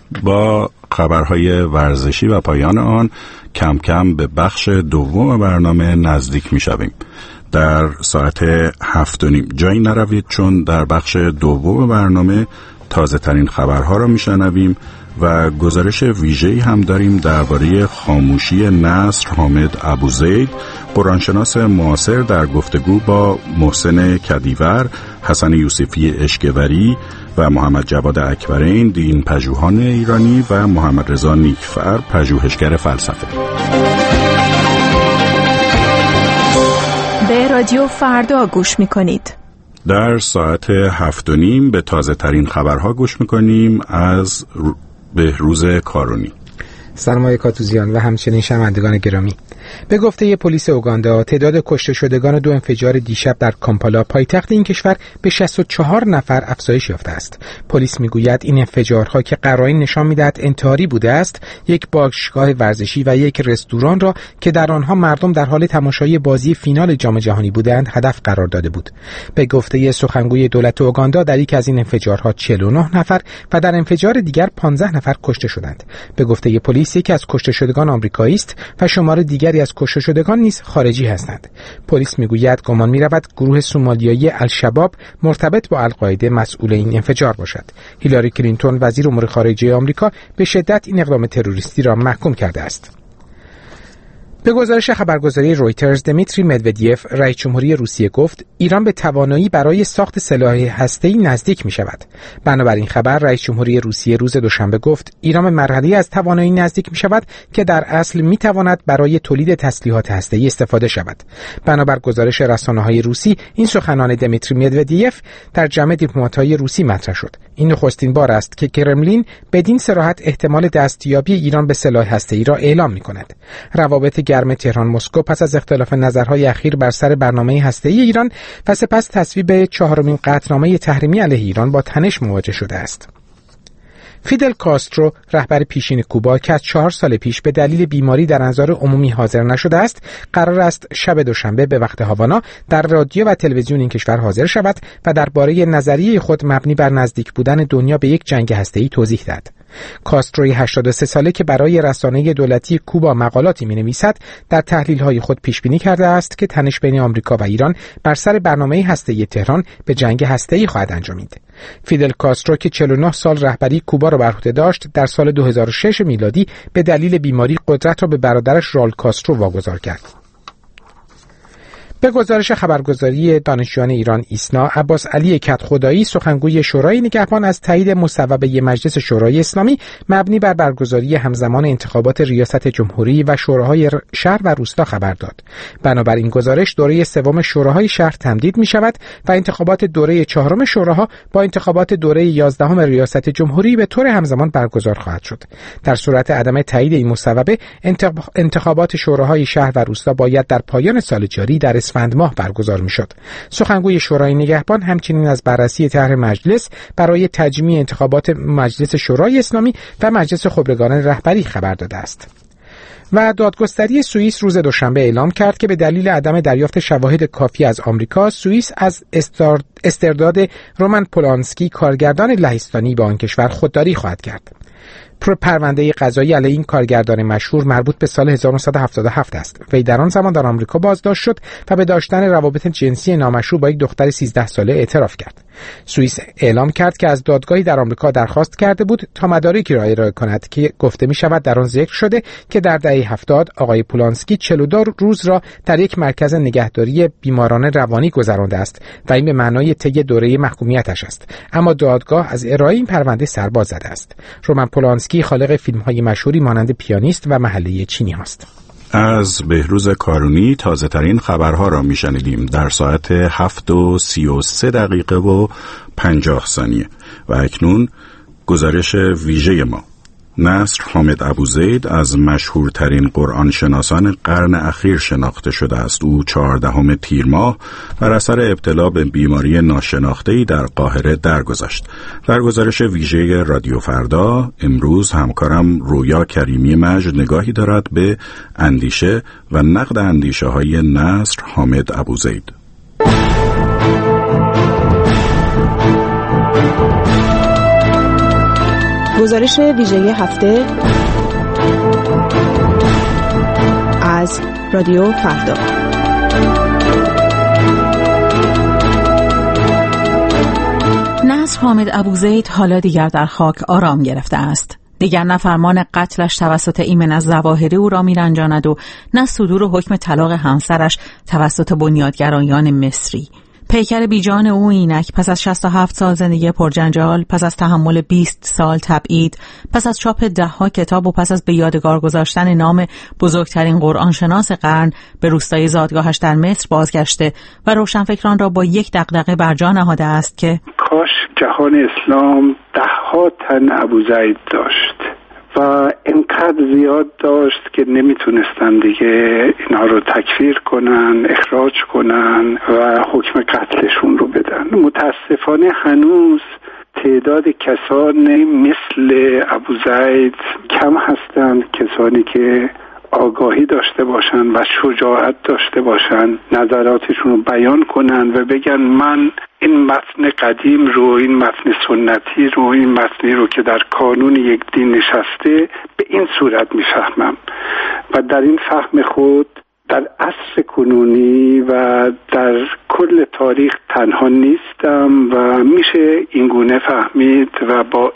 با خبرهای ورزشی و پایان آن کم کم به بخش دوم برنامه نزدیک می شویم. در ساعت هفت و نیم. جایی نروید چون در بخش دوم برنامه تازه ترین خبرها را میشنویم و گزارش ویژه‌ای هم داریم درباره خاموشی نصر حامد ابوزید، قرآنشناس معاصر، در گفتگو با محسن کدیور، حسن یوسفی اشکوری و محمد جواد اکبرین، دین پژوهان ایرانی و محمد رضا نیکفر، پژوهشگر فلسفه. به رادیو فردا گوش میکنید. در ساعت هفت و نیم به تازه ترین خبرها گوش میکنیم از بهروز کارونی. سلام آقای کاتوزیان و همچنین شنوندگان گرامی. به گفته پلیس اوگاندا تعداد کشته شدگان دو انفجار دیشب در کامپالا پایتخت این کشور به شصت و چهار نفر افزایش یافته است. پلیس میگوید این انفجارها که قرائن نشان میدهد انتحاری بوده است، یک باشگاه ورزشی و یک رستوران را که در آنها مردم در حال تماشای بازی فینال جام جهانی بودند هدف قرار داده بود. به گفته سخنگوی دولت اوگاندا در یک از این انفجارها چهل و نه نفر و در انفجار دیگر پانزده نفر کشته شدند. به گفته پلیس یکی از کشته شدگان آمریکایی است و شمار دیگری از کشته شدگان نیز خارجی هستند. پلیس میگوید گمان می‌رود گروه سومالیایی الشباب مرتبط با القاعده مسئول این انفجار باشد. هیلاری کلینتون وزیر امور خارجه آمریکا به شدت این اقدام تروریستی را محکوم کرده است. به گزارش خبرگزاری رویترز، دمیتری مدودیف رئیس جمهوری روسیه گفت ایران به توانایی برای ساخت سلاح هسته‌ای نزدیک می‌شود. بنابراین خبر رئیس جمهوری روسیه روز دوشنبه گفت ایران به مرحله‌ای از توانایی نزدیک می‌شود که در اصل می‌تواند برای تولید تسلیحات هسته‌ای استفاده شود. بنابر گزارش رسانه‌های روسی، این سخنان دمیتری مدودیف در جمع دیپلمات‌های روسی مطرح شد. این نخستین بار است که کرملین بدین صراحت احتمال دستیابی ایران به سلاح هسته‌ای را اعلام می‌کند. روابط گرم تهران مسکو پس از اختلاف نظرهای اخیر بر سر برنامه هسته‌ای ایران و سپس تصویب چهارمین قطعنامه تحریمی علیه ایران با تنش مواجه شده است. فیدل کاسترو، رهبر پیشین کوبا که از چهار سال پیش به دلیل بیماری در انظار عمومی حاضر نشده است، قرار است شب دوشنبه به وقت هاوانا در رادیو و تلویزیون این کشور حاضر شود و درباره نظریه خود مبنی بر نزدیک بودن دنیا به یک جنگ هسته‌ای توضیح دهد. کاستروی هشتاد و سه ساله که برای رسانه دولتی کوبا مقالاتی می‌نویسد، در تحلیل‌های خود پیش‌بینی کرده است که تنش بین آمریکا و ایران بر سر برنامه هسته‌ای تهران به جنگ هسته‌ای خواهد انجامید. فیدل کاسترو که چهل و نه سال رهبری کوبا را بر عهده داشت، در سال دو هزار و شش میلادی به دلیل بیماری قدرت را به برادرش رال کاسترو واگذار کرد. به گزارش خبرگزاری دانشجویان ایران ایسنا، عباس علی کدخدایی سخنگوی شورای نگهبان از تایید مصوبه مجلس شورای اسلامی مبنی بر برگزاری همزمان انتخابات ریاست جمهوری و شوراهای شهر و روستا خبر داد. بنابراین گزارش دوره سوم شوراهای شهر تمدید می شود و انتخابات دوره چهارم شوراها با انتخابات دوره یازدهم ریاست جمهوری به طور همزمان برگزار خواهد شد. در صورت عدم تایید این مصوبه، انتخابات شوراهای شهر و روستا باید در پایان سال جاری در اسفند ماه برگزار میشد. سخنگوی شورای نگهبان همچنین از بررسی طرح مجلس برای تجمیع انتخابات مجلس شورای اسلامی و مجلس خبرگان رهبری خبر داده است. و دادگستری سوئیس روز دوشنبه اعلام کرد که به دلیل عدم دریافت شواهد کافی از آمریکا، سوئیس از استرداد رومن پولانسکی، کارگردان لهستانی با آن کشور، خودداری خواهد کرد. پرونده قضایی علیه این کارگردان مشهور مربوط به سال هزار و نهصد و هفتاد و هفت است. وی در آن زمان در آمریکا بازداشت شد و به داشتن روابط جنسی نامشروع با یک دختر سیزده ساله اعتراف کرد. سوئیس اعلام کرد که از دادگاهی در آمریکا درخواست کرده بود تا مدارکی را ارائه کند که گفته می شود در آن ذکر شده که در دهه هفتاد آقای پولانسکی چهل و دو روز را در یک مرکز نگهداری بیماران روانی گذرانده است و این به معنای طی دوره محکومیتش است. اما دادگاه از ارائه این پرونده سرباز زده است. رومن پولانسکی خالق فیلم‌های مشهوری مانند پیانیست و محله چینی است. از بهروز کارونی تازه ترین خبرها را میشنیدیم در ساعت هفت و سی و سه دقیقه و پنجاه ثانیه و اکنون گزارش ویژه ما. نصر حامد ابوزید از مشهورترین قرآن شناسان قرن اخیر شناخته شده است. او چهاردهم تیر ماه بر اثر ابتلا به بیماری ناشناخته‌ای در قاهره درگذشت. در گزارش ویژه رادیو فردا امروز همکارم رویا کریمی مجد نگاهی دارد به اندیشه و نقد اندیشه های نصر حامد ابوزید. گزارش ویژه هفته از رادیو فردا. نصر حامد ابوزید حالا دیگر در خاک آرام گرفته است. دیگر نه فرمان قتلش توسط ایمن الظواهری او را میرنجاند و نه صدور حکم طلاق همسرش توسط بنیادگرایان مصری. پیکر بیجان او اینک پس از شصت و هفت سال زندگی پرجنجال، پس از تحمل بیست سال تبعید، پس از چاپ ده ها کتاب و پس از به یادگار گذاشتن نام بزرگترین قرآن شناس قرن به روستای زادگاهش در مصر بازگشته و روشنفکران را با یک دغدغه بر جا نهاده است که کاش جهان اسلام ده ها تن ابوزید داشت و اینقدر زیاد داشت که نمیتونستن دیگه اینها رو تکفیر کنن، اخراج کنن و حکم قتلشون رو بدن. متاسفانه هنوز تعداد کسانی مثل ابوزید کم هستند، کسانی که آگاهی داشته باشن و شجاعت داشته باشن، نظراتشون رو بیان کنن و بگن من این متن قدیم رو، این متن سنتی رو، این متنی رو که در کانون یک دین نشسته به این صورت میفهمم و در این فهم خود در عصر کنونی و در کل تاریخ تنها نیستم و میشه اینگونه فهمید و با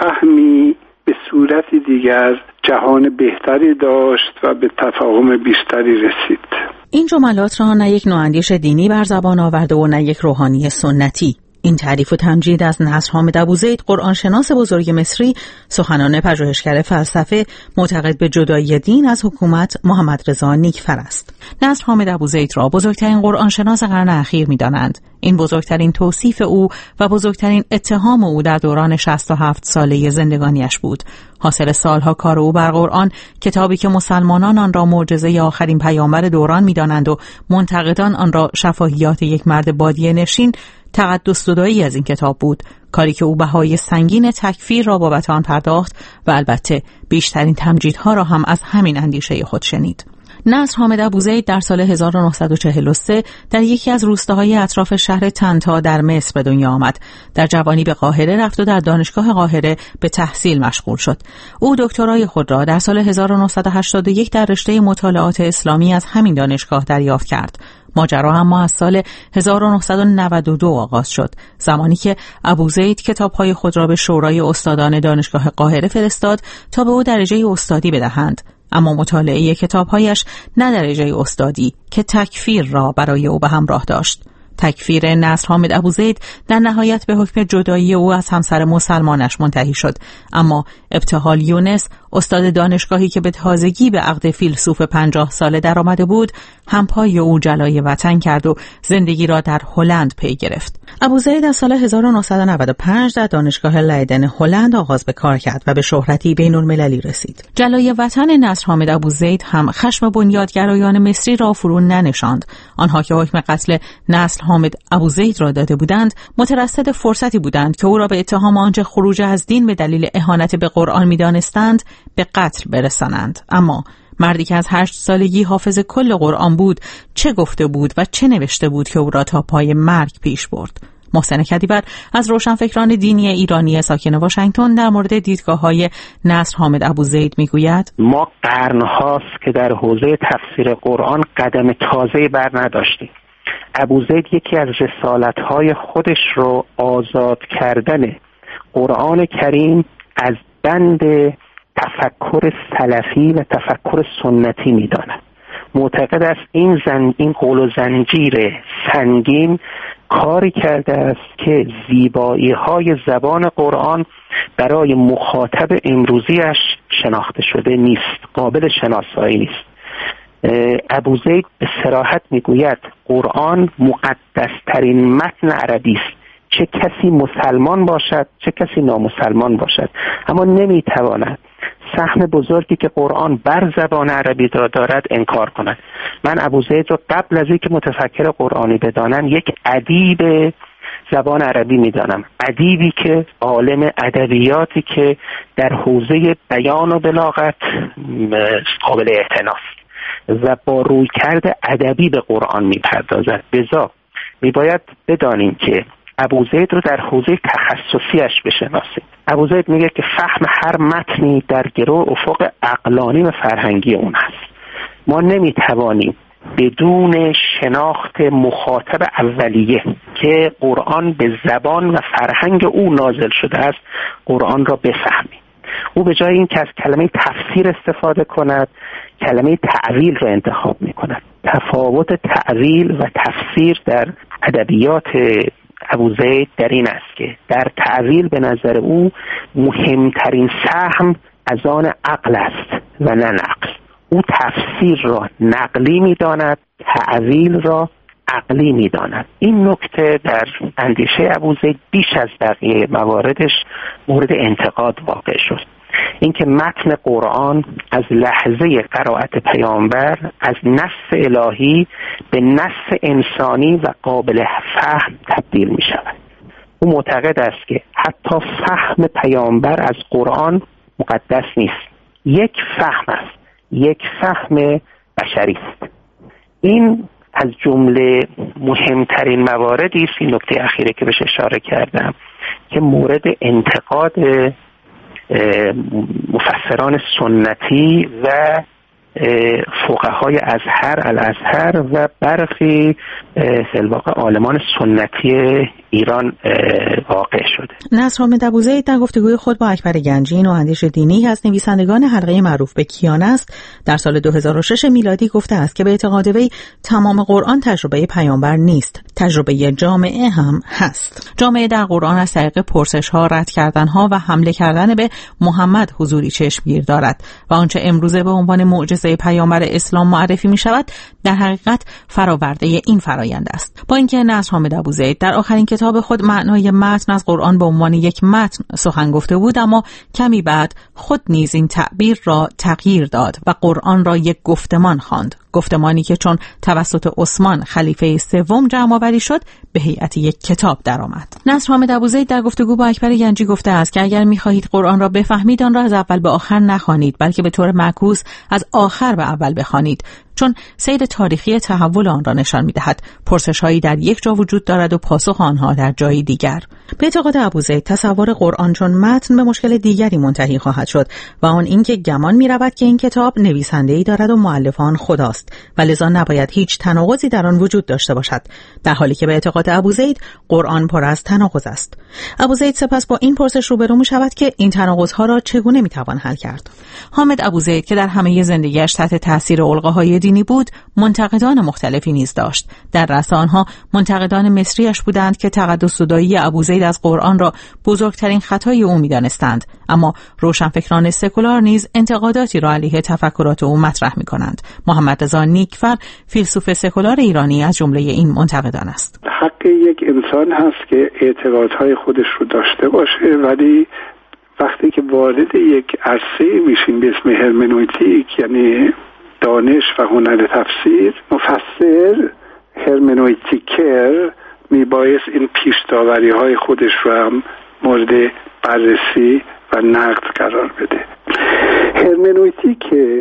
فهمی به صورت دیگر جهان بهتری داشت و به تفاهم بیشتری رسید. این جملات را نه یک نواندیش دینی بر زبان آورده و نه یک روحانی سنتی. این تعریف و تمجید از نصر حامد ابوزید، قرآنشناس بزرگ مصری، سخنان پژوهشگر فلسفه، معتقد به جدایی دین از حکومت، محمد رضا نیکفر است. نصر حامد ابوزید را بزرگترین قرآنشناس قرن اخیر می‌دانند. این بزرگترین توصیف او و بزرگترین اتهام او در دوران شصت و هفت ساله زندگانیش بود. حاصل سالها کار او بر قرآن، کتابی که مسلمانان آن را معجزه آخرین پیامبر دوران می‌دانند و منتقدان آن را شفاهیات یک مرد بادیه نشین، تقدس زدایی از این کتاب بود، کاری که او بهای سنگین تکفیر را بابت آن پرداخت و البته بیشترین تمجیدها را هم از همین اندیشه خود شنید. نصر حامد ابوزید در سال هزار و نهصد و چهل و سه در یکی از روستاهای اطراف شهر طنطا در مصر به دنیا آمد. در جوانی به قاهره رفت و در دانشگاه قاهره به تحصیل مشغول شد. او دکترای خود را در سال هزار و نهصد و هشتاد و یک در رشته مطالعات اسلامی از همین دانشگاه دریافت کرد. ماجرا اما از سال هزار و نهصد و نود و دو آغاز شد، زمانی که ابوزید کتاب‌های خود را به شورای استادان دانشگاه قاهره فرستاد تا به او درجه استادی بدهند. اما مطالعه کتاب‌هایش نه درجه استادی که تکفیر را برای او به همراه داشت. تکفیر نصر حامد ابوزید در نهایت به حکم جدایی او از همسر مسلمانش منتهی شد، اما ابتهال یونس، استاد دانشگاهی که به تازگی به عقد فیلسوف پنجاه ساله در آمده بود، همپای او جلای وطن کرد و زندگی را در هلند پی گرفت. ابوزید از سال هزار و نهصد و نود و پنج در دانشگاه لیدن هلند آغاز به کار کرد و به شهرتی بین‌المللی رسید. جلای وطن نصر حامد ابوزید هم خشم بنیادگرایان مصری را فرو ننشاند. آنها که حکم قتل نصر حامد ابوزید را داده بودند، مترصد فرصتی بودند که او را به اتهام آنچه خروج از دین به دلیل اهانت به قرآن می‌دانستند به قتل برسانند. اما مردی که از هشت سالگی حافظ کل قرآن بود، چه گفته بود و چه نوشته بود که او را تا پای مرگ پیش برد؟ محسن کدیور از روشنفکران دینی ایرانی ساکن واشنگتن در مورد دیدگاه‌های نصر حامد ابوزید میگوید: ما قرن‌هاست که در حوزه تفسیر قرآن قدم تازه‌ای بر نداشتیم. ابوزید یکی از رسالت‌های خودش رو آزاد کردن قرآن کریم از بند تفکر سلفی و تفکر سنتی می‌داند. معتقد است این زن این قول و زنجیر سنگین کاری کرده است که زیبایی‌های زبان قرآن برای مخاطب امروزیش شناخته شده نیست، قابل شناسایی نیست. ابوزید به صراحت میگوید قرآن مقدس‌ترین متن عربی است، چه کسی مسلمان باشد چه کسی نامسلمان باشد، اما نمیتواند سهم بزرگی که قرآن بر زبان عربی را دارد انکار کند. من ابوزید را قبل از اینکه متفکر قرآنی بدانم یک ادیب زبان عربی میدانم، ادیبی که عالم ادبیاتی که در حوزه بیان و بلاغت قابل اعتناست و با رویکرد ادبی به قرآن میپردازد. لذا میباید بدانیم که ابوزید رو در حوزه تخصصیش بشناسیم. ابوزید میگه که فهم هر متنی در گرو افق عقلانی و فرهنگی اون هست. ما نمیتوانیم بدون شناخت مخاطب اولیه که قرآن به زبان و فرهنگ او نازل شده است قرآن را بفهمید. او به جای این که از کلمه تفسیر استفاده کند کلمه تعویل را انتخاب می کند. تفاوت تعویل و تفسیر در ادبیات ابوزید در این است که در تعویل به نظر او مهمترین سهم از آن عقل است و نه نقل. او تفسیر را نقلی می داند، تعویل را عقلی می داند. این نکته در اندیشه ابوزید بیش از بقیه مواردش مورد انتقاد واقع شد. اینکه متن قرآن از لحظه قرائت پیامبر از نص الهی به نص انسانی و قابل فهم تبدیل می شود. او معتقد است که حتی فهم پیامبر از قرآن مقدس نیست، یک فهم است، یک فهم بشری است. این از جمله مهمترین مواردی است، این نکته اخیره که بهش اشاره کردم، که مورد انتقاد مفسران سنتی و فقهای ازهر الازهر و برخی سلواق عالمان سنتی ایران واقع شده. نصر حامد ابوزید در گفتگوی خود با اکبر گنجی نواندیش دینی از نویسندگان حلقه معروف به کیان است در سال دو هزار و شش میلادی گفته است که به اعتقاد وی تمام قرآن تجربه پیامبر نیست، تجربه جامعه هم هست. جامعه در قرآن از طریق پرسش‌ها، رد کردن‌ها و حمله کردن به محمد حضوری چشمگیر دارد و آنچه امروزه به عنوان معجزه پیامبر اسلام معرفی می‌شود در حقیقت فراورده این فرایند است. با اینکه نصر حامد ابوزید در آخرین کتاب خود معنای متن از قرآن به عنوان یک متن سخن گفته بود، اما کمی بعد خود نیز این تعبیر را تغییر داد و قرآن را یک گفتمان خواند، گفتمانی که چون توسط عثمان خلیفه سوم جمع آوری شد به هیئت یک کتاب درآمد. نصر حامد ابوزید در گفتگو با اکبر گنجی گفته است که اگر می‌خواهید قرآن را بفهمید آن را از اول به آخر نخوانید، بلکه به طور معکوس از آخر به اول بخوانید، چون سیر تاریخی تحول آن را نشان می‌دهد. پرسش‌هایی در یک جا وجود دارد و پاسخ آنها در جای دیگر. به اعتقاد ابوزید تصور قرآن چون متن به مشکل دیگری منتهی خواهد شد و آن اینکه گمان می‌رود که این کتاب نویسنده‌ای دارد و مؤلف آن خداست و لذا نباید هیچ تناقضی در آن وجود داشته باشد، در حالی که به اعتقاد ابوزید قرآن پر از تناقض است. ابوزید سپس با این پرسش روبرو می‌شود که این تناقض‌ها را چگونه می‌توان حل کرد. حامد ابوزید که در همه زندگیش تحت تاثیر القاهای دینی بود، منتقدان مختلفی نیز داشت. در رأس آنها منتقدان مصریش بودند که تقدس زدایی ابوزید از قرآن را بزرگترین خطای او می‌دانستند، اما روشنفکران سکولار نیز انتقاداتی را علیه تفکرات او مطرح می‌کنند. محمد رضا نیکفر، فیلسوف سکولار ایرانی، از جمله این منتقدان است. حق یک انسان هست که اعتقادهای خودش رو داشته باشه، ولی وقتی که وارد یک عرصه میشیم به اسم هرمنوتیک، یعنی دانش و هنر تفسیر، مفسر هرمنوتیکر میبایست این پیش‌داوری های خودش رو هم مورد بررسی و نقد قرار بده. هرمنوتیک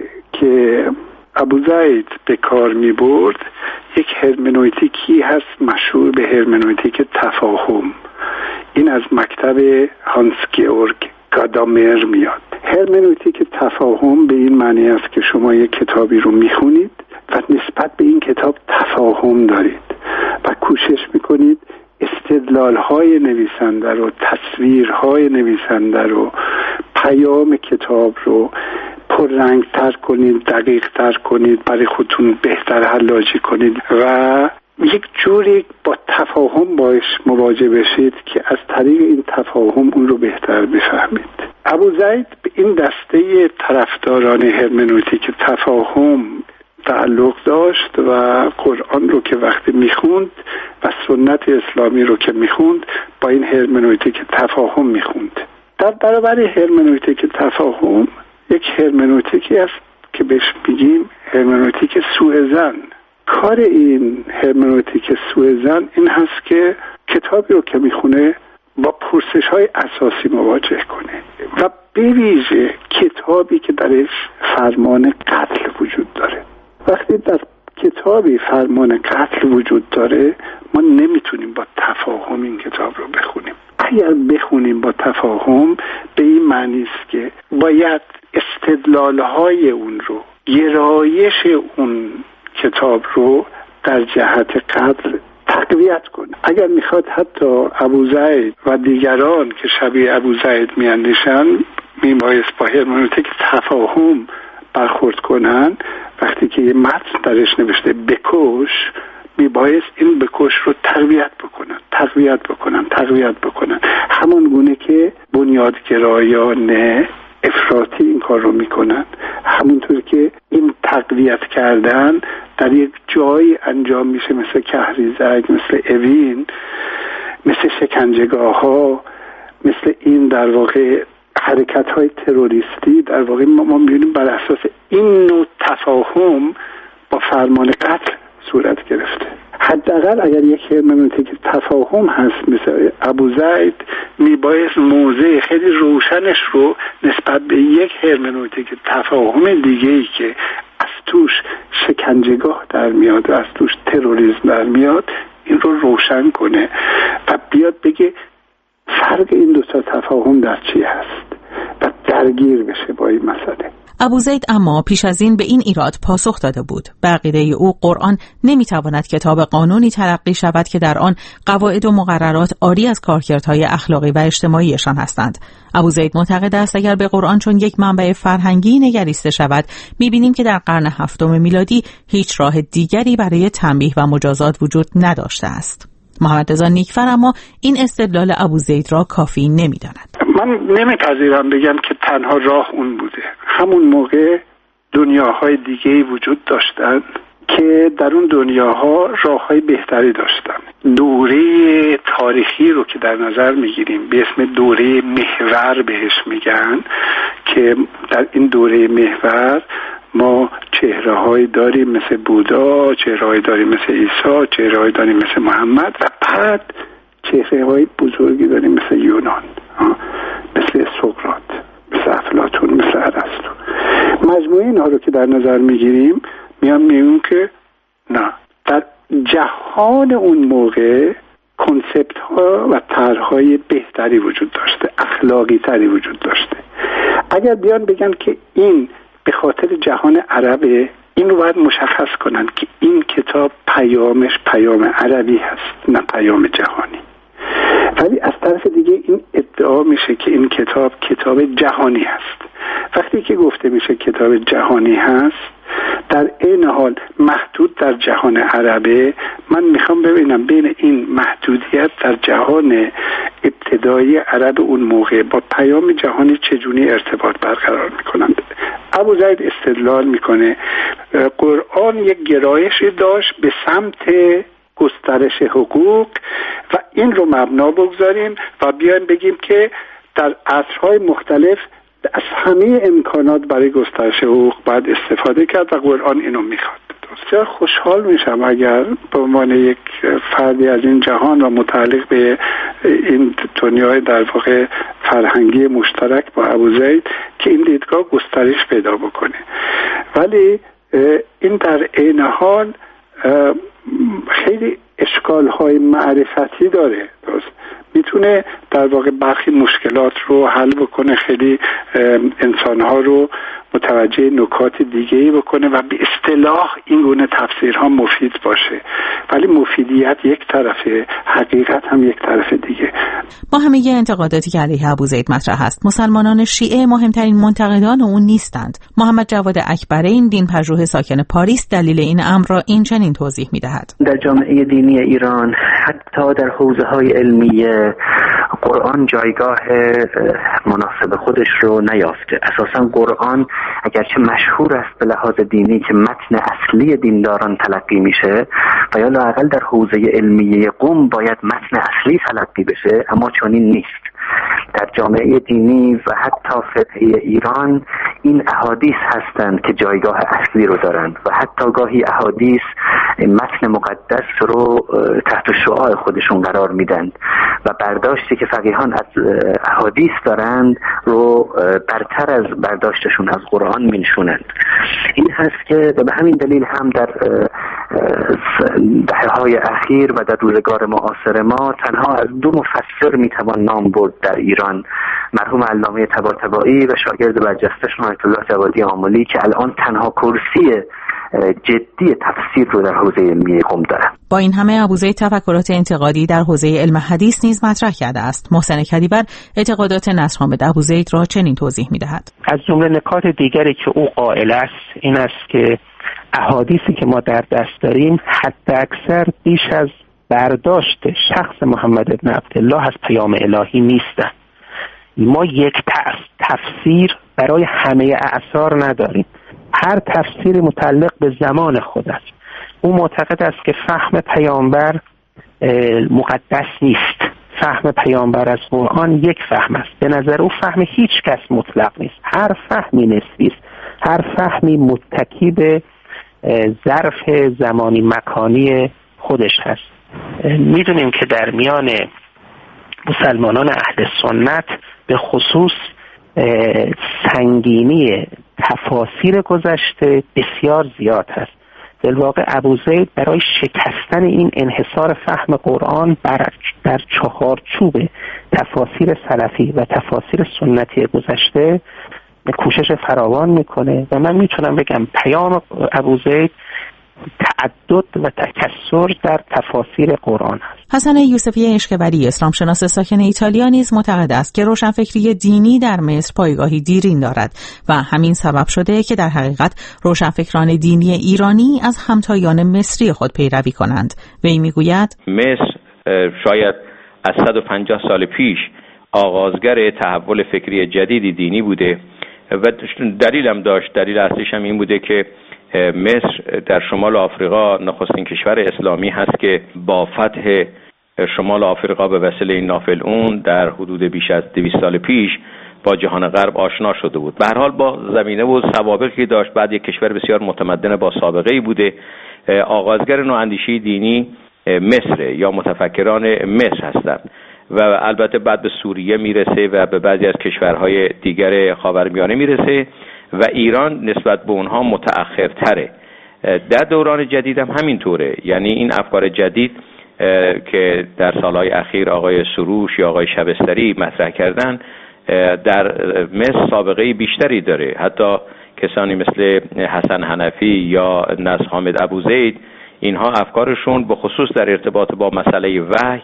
که ابوزید به کار میبرد یک هرمنوتیکی هست مشهور به هرمنوتیک تفاهم. این از مکتب هانس گیورگ گادامر میاد. هرمنوتیک تفاهم به این معنی است که شما یک کتابی رو میخونید و نسبت به این کتاب تفاهم دارید و کوشش میکنید استدلال‌های نویسنده رو، تصویرهای نویسنده رو، پیام کتاب رو پررنگ‌تر کنید، دقیق‌تر کنید، برای خودتون بهتر حلاجی کنید و یک جوری با تفاهم باش مواجه بشید که از طریق این تفاهم اون رو بهتر بفهمید. ابوزید به این دسته طرفداران هرمنوتیک تفاهم تعلق داشت و قرآن رو که وقتی میخوند و سنت اسلامی رو که میخوند با این هرمنوتیک تفاهم میخوند. در برابر هرمنوتیک تفاهم یک هرمنوتیکی است که بهش میگیم هرمنوتیک سوءظن. کار این هرمنوتیک سوءظن این هست که کتابی رو که میخونه با پرسش های اساسی مواجه کنه و به ویژه کتابی که درش فرمان قتل وجود داره. وقتی در کتابی فرمان قتل وجود داره ما نمیتونیم با تفاهم این کتاب رو بخونیم. اگر بخونیم با تفاهم به این معنی است که باید استدلال‌های اون رو، گرایش اون کتاب رو در جهت قدر تقویت کنه. اگر میخواد حتی ابوزید و دیگران که شبیه ابوزید میاندیشن میبایست با هرمنوتیک تفاهم برخورد کنن. وقتی که یه متن درش نوشته بکش، میبایست این بکش رو تقویت بکنن تقویت بکنن تقویت بکنن همون گونه که بنیادگرایان افراطی این کار رو میکنن. همونطور که این تقویت کردن در یک جایی انجام میشه، مثل کهریزک، مثل اوین، مثل شکنجهگاه ها، مثل این در واقع حرکت های تروریستی، در واقع ما میبینیم بر اساس این نوع تفاهم با فرمان قتل صورت گرفته. حداقل اگر یک هرمنوتیک تفاهم هست مثل ابوزید، میبایست موضع خیلی روشنش رو نسبت به یک هرمنوتیک تفاهم دیگه‌ای که از توش شکنجهگاه در میاد و از توش تروریسم در میاد این رو روشن کنه و بیاد بگه فرق این دو تا تفاهم در چی هست و درگیر بشه با این مسئله. ابوزید اما پیش از این به این ایراد پاسخ داده بود. به عقیده او قرآن نمیتواند کتاب قانونی تلقی شود که در آن قواعد و مقررات عاری از کارکردهای اخلاقی و اجتماعیشان هستند. ابوزید معتقد است اگر به قرآن چون یک منبع فرهنگی نگریسته شود، میبینیم که در قرن هفتم میلادی هیچ راه دیگری برای تنبیه و مجازات وجود نداشته است. محمد رضا نیکفر اما این استدلال ابوزید را کافی نمیداند. من نمیپذیرم بگم که تنها راه اون بوده. همون موقع دنیاهای دیگه‌ای وجود داشتن که در اون دنیاها راههای بهتری داشتن. دوره تاریخی رو که در نظر میگیریم به اسم دوره محور بهش میگن، که در این دوره محور ما چهره‌هایی داریم مثل بودا، چهره‌هایی داریم مثل عیسی، چهره‌هایی داریم مثل محمد و بعد چهره‌های بزرگی داریم مثل یونان، مثل سقراط، مثل افلاطون، مثل ارسطو. مجموعه اینها رو که در نظر میگیریم میام میگیم که نه، در جهان اون موقع کنسپت ها و طرح‌های بهتری وجود داشته، اخلاقی تری وجود داشته. اگر بیان بگن که این به خاطر جهان عربه، این رو باید مشخص کنن که این کتاب پیامش پیام عربی هست نه پیام جهانی. ولی از طرف دیگه این ادعا میشه که این کتاب کتاب جهانی هست. وقتی که گفته میشه کتاب جهانی هست، در این حال محدود در جهان عربه، من میخوام ببینم بین این محدودیت در جهان ابتدایی عرب اون موقع با پیام جهانی چجوری ارتباط برقرار میکنند. ابوزید استدلال میکنه قرآن یک گرایشی داشت به سمت گسترش حقوق و این رو مبنا بگذاریم و بیایم بگیم که در عصرهای مختلف از همه امکانات برای گسترش حقوق باید استفاده کرد و قرآن اینو میخواد. بسیار خوشحال میشم اگر به عنوان یک فردی از این جهان و متعلق به این دنیای در واقع فرهنگی مشترک با ابوزید که این دیدگاه گسترش پیدا بکنه. ولی این در عین حال خیلی اشکال‌های معرفتی داره. درست میتونه در واقع برخی مشکلات رو حل بکنه، خیلی انسان‌ها رو متوجه نکات دیگه‌ای بکنه و به اصطلاح این گونه تفسیرها مفید باشه، ولی مفیدیت یک طرفه، حقیقت هم یک طرف دیگه. با همه ی انتقاداتی که علیه ابوزید مطرح است، مسلمانان شیعه مهمترین منتقدان اون نیستند. محمد جواد اکبرین، دین پژوه ساکن پاریس، دلیل این امر را این چنین توضیح می‌دهد. در جامعه دینی ایران حتی در حوزه‌های علمیه قرآن جایگاه مناسب خودش رو نیافته. اساساً قرآن اگرچه مشهور است به لحاظ دینی که متن اصلی دینداران تلقی میشه و یا لااقل در حوزه علمیه قم باید متن اصلی تلقی بشه، اما چنین نیست. در جامعه دینی و حتی فقهی ایران این احادیث هستند که جایگاه اصلی رو دارند و حتی گاهی احادیث متن مقدس رو تحت شعاع خودشون قرار میدن و برداشتی که فقیهان از احادیث دارند رو برتر از برداشتشون از قرآن مینشونند. این هست که به همین دلیل هم در دهه‌های اخیر و در روزگار معاصر ما تنها از دو مفسر میتوان نام برد در ایران، مرحوم علامه طباطبایی و شاگرد برجسته‌شون آیت الله جوادی آملی که الان تنها کرسی جدی تفسیر رو در حوزه علمی قم دارن. با این همه ابوزید تفکرات انتقادی در حوزه علم حدیث نیز مطرح کرده است. محسن کدیور اعتقادات نصرحامد ابوزید را چنین توضیح می‌دهد: از جمله نکات دیگری که او قائل است این است که احادیثی که ما در دست داریم حد اکثر بیش از برداشت شخص محمد ابن عبدالله از پیام الهی نیستند. ما یک تفسیر برای همه اعصار نداریم. هر تفسیر متعلق به زمان خود است. او معتقد است که فهم پیامبر مقدس نیست. فهم پیامبر از قرآن یک فهم است. به نظر او فهم هیچ کس مطلق نیست. هر فهمی نسبی است. هر فهمی متکی به ظرف زمانی مکانی خودش هست. میدونیم که در میان مسلمانان اهل سنت به خصوص سنگینی تفاسیر گذشته بسیار زیاد هست. در واقع ابوزید برای شکستن این انحصار فهم قرآن بر در چهارچوب تفاسیر سلفی و تفاسیر سنتی گذشته کوشش فراوان میکنه و من میتونم بگم پیام ابوزید تعدد و تکثر در تفاسیر قرآن است. حسن یوسفی اشکوری اسلام شناس ساکن ایتالیا نیز معتقد است که روشنفکری دینی در مصر پایگاهی دیرین دارد و همین سبب شده که در حقیقت روشنفکران دینی ایرانی از همتایان مصری خود پیروی کنند. وی میگوید مصر شاید از صد و پنجاه سال پیش آغازگر تحول فکری جدیدی دینی بوده و دلیل هم داشت. دلیل اصلیش هم این بوده که مصر در شمال آفریقا نخستین کشور اسلامی هست که با فتح شمال آفریقا به وسیله ناپلئون در حدود بیش از دویست سال پیش با جهان غرب آشنا شده بود. به هر حال با زمینه و سوابقی داشت. بعد یک کشور بسیار متمدن با سابقه‌ای بوده. آغازگر نواندیشی دینی مصر یا متفکران مصر هستند و البته بعد به سوریه میرسه و به بعضی از کشورهای دیگر خاورمیانه میرسه و ایران نسبت به اونها متأخرتره. در دوران جدید هم همینطوره. یعنی این افکار جدید که در سالهای اخیر آقای سروش یا آقای شبستری مطرح کردن در مصر سابقه بیشتری داره. حتی کسانی مثل حسن حنفی یا نصرحامد ابوزید اینها افکارشون به خصوص در ارتباط با مسئله وحی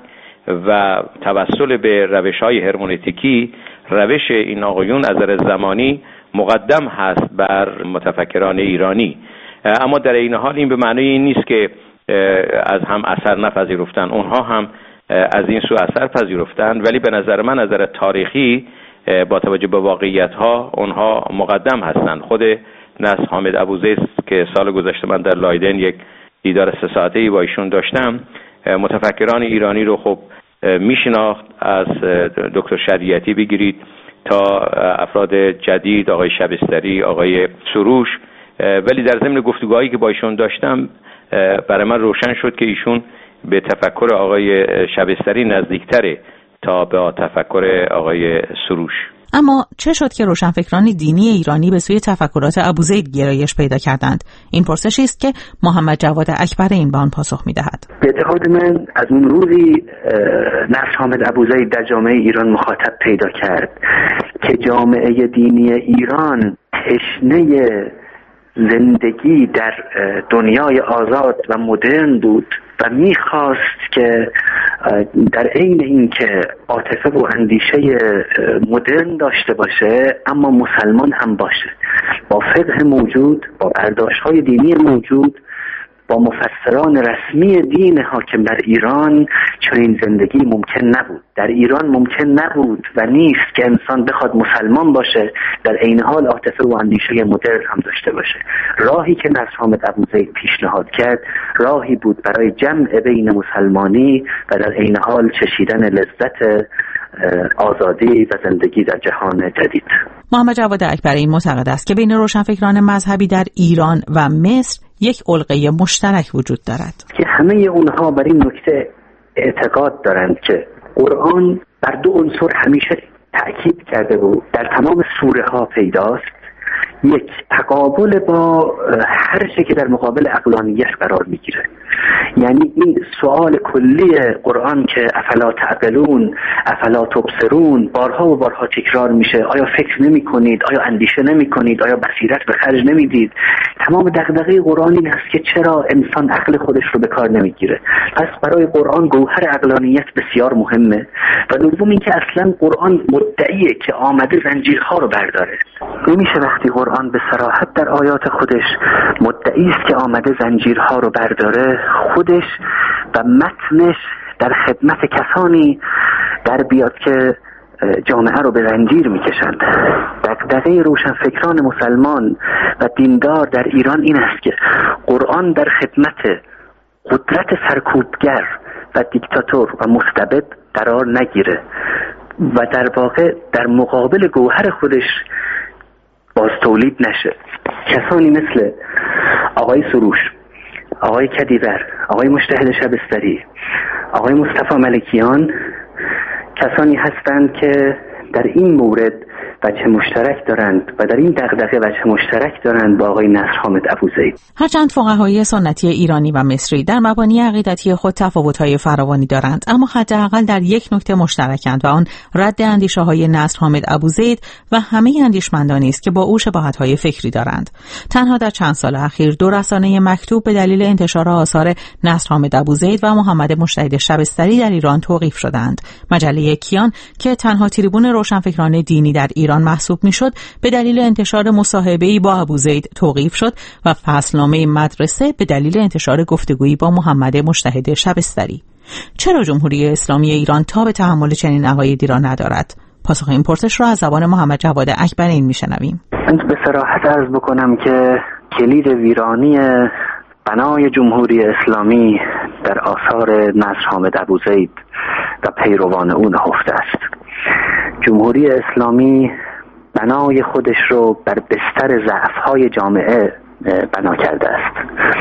و توسل به روش‌های هرمنوتیکی روش این آقایون از نظر زمانی مقدم هست بر متفکران ایرانی. اما در این حال این به معنی این نیست که از هم اثر نپذیرفتن. اونها هم از این سو اثر پذیرفتن، ولی به نظر من از نظر تاریخی با توجه به واقعیت‌ها اونها مقدم هستند. خود نصرحامد ابوزید که سال گذشته من در لایدن یک دیدار سه ساعته‌ای با ایشون داشتم، متفکران ایرانی رو خب میشناخت. از دکتر شریعتی بگیرید تا افراد جدید، آقای شبستری، آقای سروش، ولی در ضمن گفتگوهایی که با ایشون داشتم برای من روشن شد که ایشون به تفکر آقای شبستری نزدیکتره تا به تفکر آقای سروش. اما چه شد که روشنفکران دینی ایرانی به سوی تفکرات ابوزید گرایش پیدا کردند؟ این پرسشی است که محمد جواد اکبرین به آن پاسخ می‌دهد. به اعتقاد من از اون روزی نصرحامد ابوزید در جامعه ایران مخاطب پیدا کرد که جامعه دینی ایران تشنه زندگی در دنیای آزاد و مدرن بود و میخواست که در عین اینکه عاطفه و اندیشه مدرن داشته باشه اما مسلمان هم باشه، با فقه موجود، با برداشت‌های دینی موجود، با مفسران رسمی دین حاکم بر ایران. چنین زندگی ممکن نبود. در ایران ممکن نبود و نیست که انسان بخواد مسلمان باشه در عین حال عاطفه و اندیشه مدرن هم داشته باشه. راهی که نصرحامد ابوزید پیشنهاد کرد راهی بود برای جمع بین مسلمانی و در عین حال چشیدن لذت آزادی و زندگی در جهان جدید. محمد جواد اکبرین معتقد است که بین روشنفکران مذهبی در ایران و مصر یک علقه مشترک وجود دارد که همه اونها بر این نکته اعتقاد دارند که قرآن بر دو عنصر همیشه تأکید کرده و در تمام سوره ها پیداست یک تقابل با هر چه که در مقابل عقلانیت قرار میگیره. یعنی این سوال کلی قرآن که افلا تعقلون، افلا تبصرون بارها و بارها تکرار میشه. آیا فکر نمی کنید؟ آیا اندیشه نمی کنید؟ آیا بصیرت به خرج نمیدید؟ تمام دغدغه قرآن این است که چرا انسان عقل خودش رو به کار نمیگیره. پس برای قرآن گوهر عقلانیت بسیار مهمه. و دوم اینکه اصلا قرآن مدعیه که آمده زنجیرها رو برداره. نمیشه وقتی قرآن به صراحت در آیات خودش مدعی است که آمده زنجیرها رو برداره، خودش و متنش در خدمت کسانی در بیاد که جامعه رو به زنجیر میکشند. دغدغه روشنفکران مسلمان و دیندار در ایران این است که قرآن در خدمت قدرت سرکوبگر و دیکتاتور و مستبد قرار نگیره و در واقع در مقابل گوهر خودش باز تولید نشه. کسانی مثل آقای سروش، آقای کدیور، آقای مجتهد شبستری، آقای مصطفی ملکیان کسانی هستند که در این مورد وجه مشترک دارند و در این دغدغه وجه مشترک دارند با آقای نصرحامد ابوزید. هرچند فقهای سنتی ایرانی و مصری در مبانی عقیدتی خود تفاوت‌های فراوانی دارند، اما حداقل در یک نکته مشترکند و آن رد اندیشه‌های نصرحامد ابوزید و همه اندیشمندانی است که با او شباهت‌های فکری دارند. تنها در چند سال اخیر دو رسانه مکتوب به دلیل انتشار آثار نصرحامد ابوزید و محمد مجتهد شبستری در ایران توقیف شدند. مجله کیان که تنها تریبون روشنفکران دینی در ایران محسوب میشد، به دلیل انتشار مصاحبه‌ای با ابوزید توقیف شد و فصلنامه مدرسه به دلیل انتشار گفتگویی با محمد مجتهد شبستری. چرا جمهوری اسلامی ایران تاب تحمل چنین عقایدی را ندارد؟ پاسخ این پرسش را از زبان محمد جواد اکبرین میشنویم. من به صراحت عرض بکنم که کلید ویرانی بنای جمهوری اسلامی در آثار نصرحامد ابوزید و پیروان او نهفته است. جمهوری اسلامی بنای خودش رو بر بستر ضعف‌های جامعه بنا کرده است.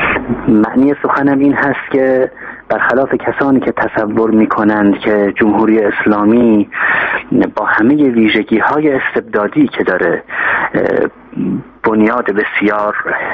معنی سخنم این هست که برخلاف کسانی که تصور می‌کنند که جمهوری اسلامی با همه ویژگی‌های استبدادی که داره بنیاد بسیار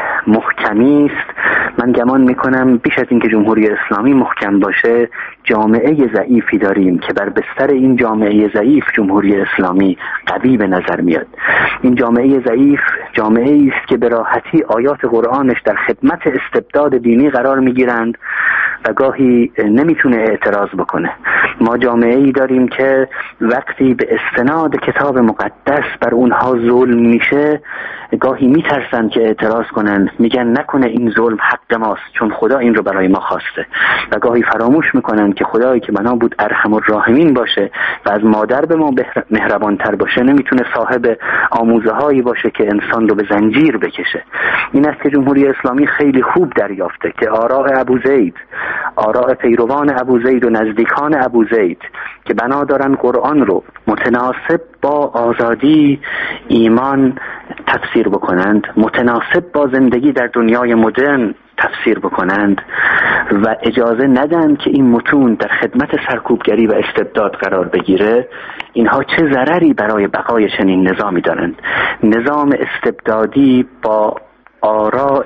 محکمی است، من گمان میکنم بیش از اینکه جمهوری اسلامی محکم باشه، جامعه ضعیفی داریم که بر بستر این جامعه ضعیف جمهوری اسلامی قوی به نظر میاد. این جامعه ضعیف جامعه است که به راحتی آیات قرآنش در خدمت استبداد دینی قرار میگیرند و گاهی نمیتونه اعتراض بکنه. ما جامعه ای داریم که وقتی به استناد کتاب مقدس بر اونها ظلم میشه، گاهی میترسن که اعتراض کنن، میگن نکنه این ظلم حق ماست چون خدا این رو برای ما خواسته، و گاهی فراموش میکنن که خدایی که بنا بود ارحم الراحمین باشه و از مادر به ما مهربانتر باشه نمیتونه صاحب آموزه هایی باشه که انسان رو به زنجیر بکشه. این است که جمهوری اسلامی خیلی خوب دریافته که آراء ابوزید، آراء پیروان ابوزید و نزدیکان ابوزید که بنا دارن قرآن رو متناسب با آزادی ایمان تفسیر بکنند، متناسب با زندگی در دنیای مدرن تفسیر بکنند و اجازه ندن که این متون در خدمت سرکوبگری و استبداد قرار بگیره، اینها چه ضرری برای بقای چنین نظامی دارند. نظام استبدادی با آراء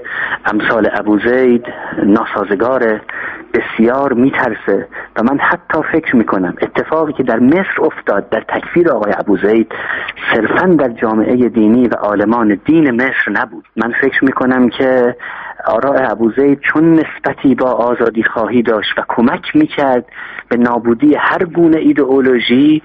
امثال ابوزید ناسازگاره، بسیار میترسه و من حتی فکر میکنم اتفاقی که در مصر افتاد در تکفیر آقای ابوزید صرفاً در جامعه دینی و عالمان دین مصر نبود. من فکر میکنم که آراء ابوزید چون نسبتی با آزادی خواهی داشت و کمک میکرد به نابودی هر گونه ایدئولوژی،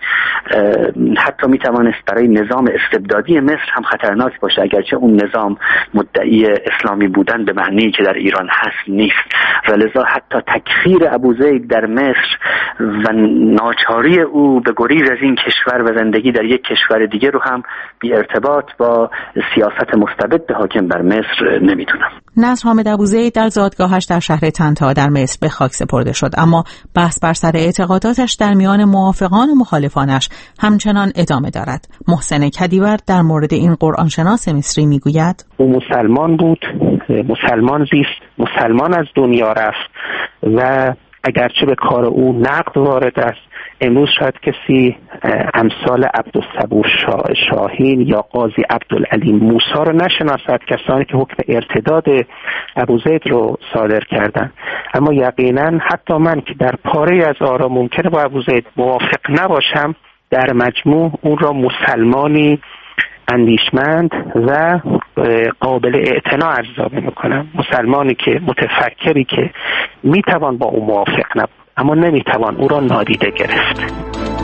حتی میتوانست برای نظام استبدادی مصر هم خطرناک باشه، اگرچه اون نظام مدعی اسلامی بودن به معنی که در ایران هست نیست، و لذا حتی تکفیر ابوزید در مصر و ناچاری او به گریز از این کشور و زندگی در یک کشور دیگه رو هم بی ارتباط با سیاست مستبد حاکم بر مصر نمیتونم. نصرحامد ابوزید در زادگاهش در شهر طنطا در مصر به خاک سپرده شد، اما بحث بر سر اعتقاداتش در میان موافقان و مخالفانش همچنان ادامه دارد. محسن کدیور در مورد این قرآنشناس مصری میگوید: او مسلمان بود، مسلمان زیست، مسلمان از دنیا رفت و اگرچه به کار او نقد وارد است، امروز شاید کسی امثال عبدالصبور شاهین یا قاضی عبدالعلی موسی رو نشناسد، کسانی که حکم ارتداد ابوزید رو صادر کردن. اما یقینا حتی من که در پاره از آرا ممکنه با ابوزید موافق نباشم، در مجموع اون را مسلمانی اندیشمند و قابل اعتنا ارزیابی میکنم، مسلمانی که متفکری که میتوان با او موافق نبود اما نمیتوان او را نادیده گرفت.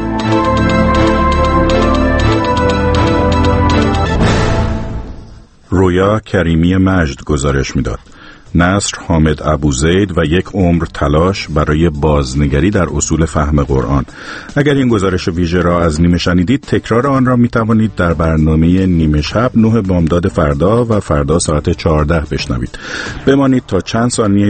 رویا کریمی مجد گزارش میداد. نصر حامد ابوزید و یک عمر تلاش برای بازنگری در اصول فهم قرآن. اگر این گزارش ویژه را از نیمه شنیدید، تکرار آن را می توانید در برنامه نیمه شب نه بامداد فردا و فردا ساعت چهارده بشنوید. بمانید تا چند ثانیه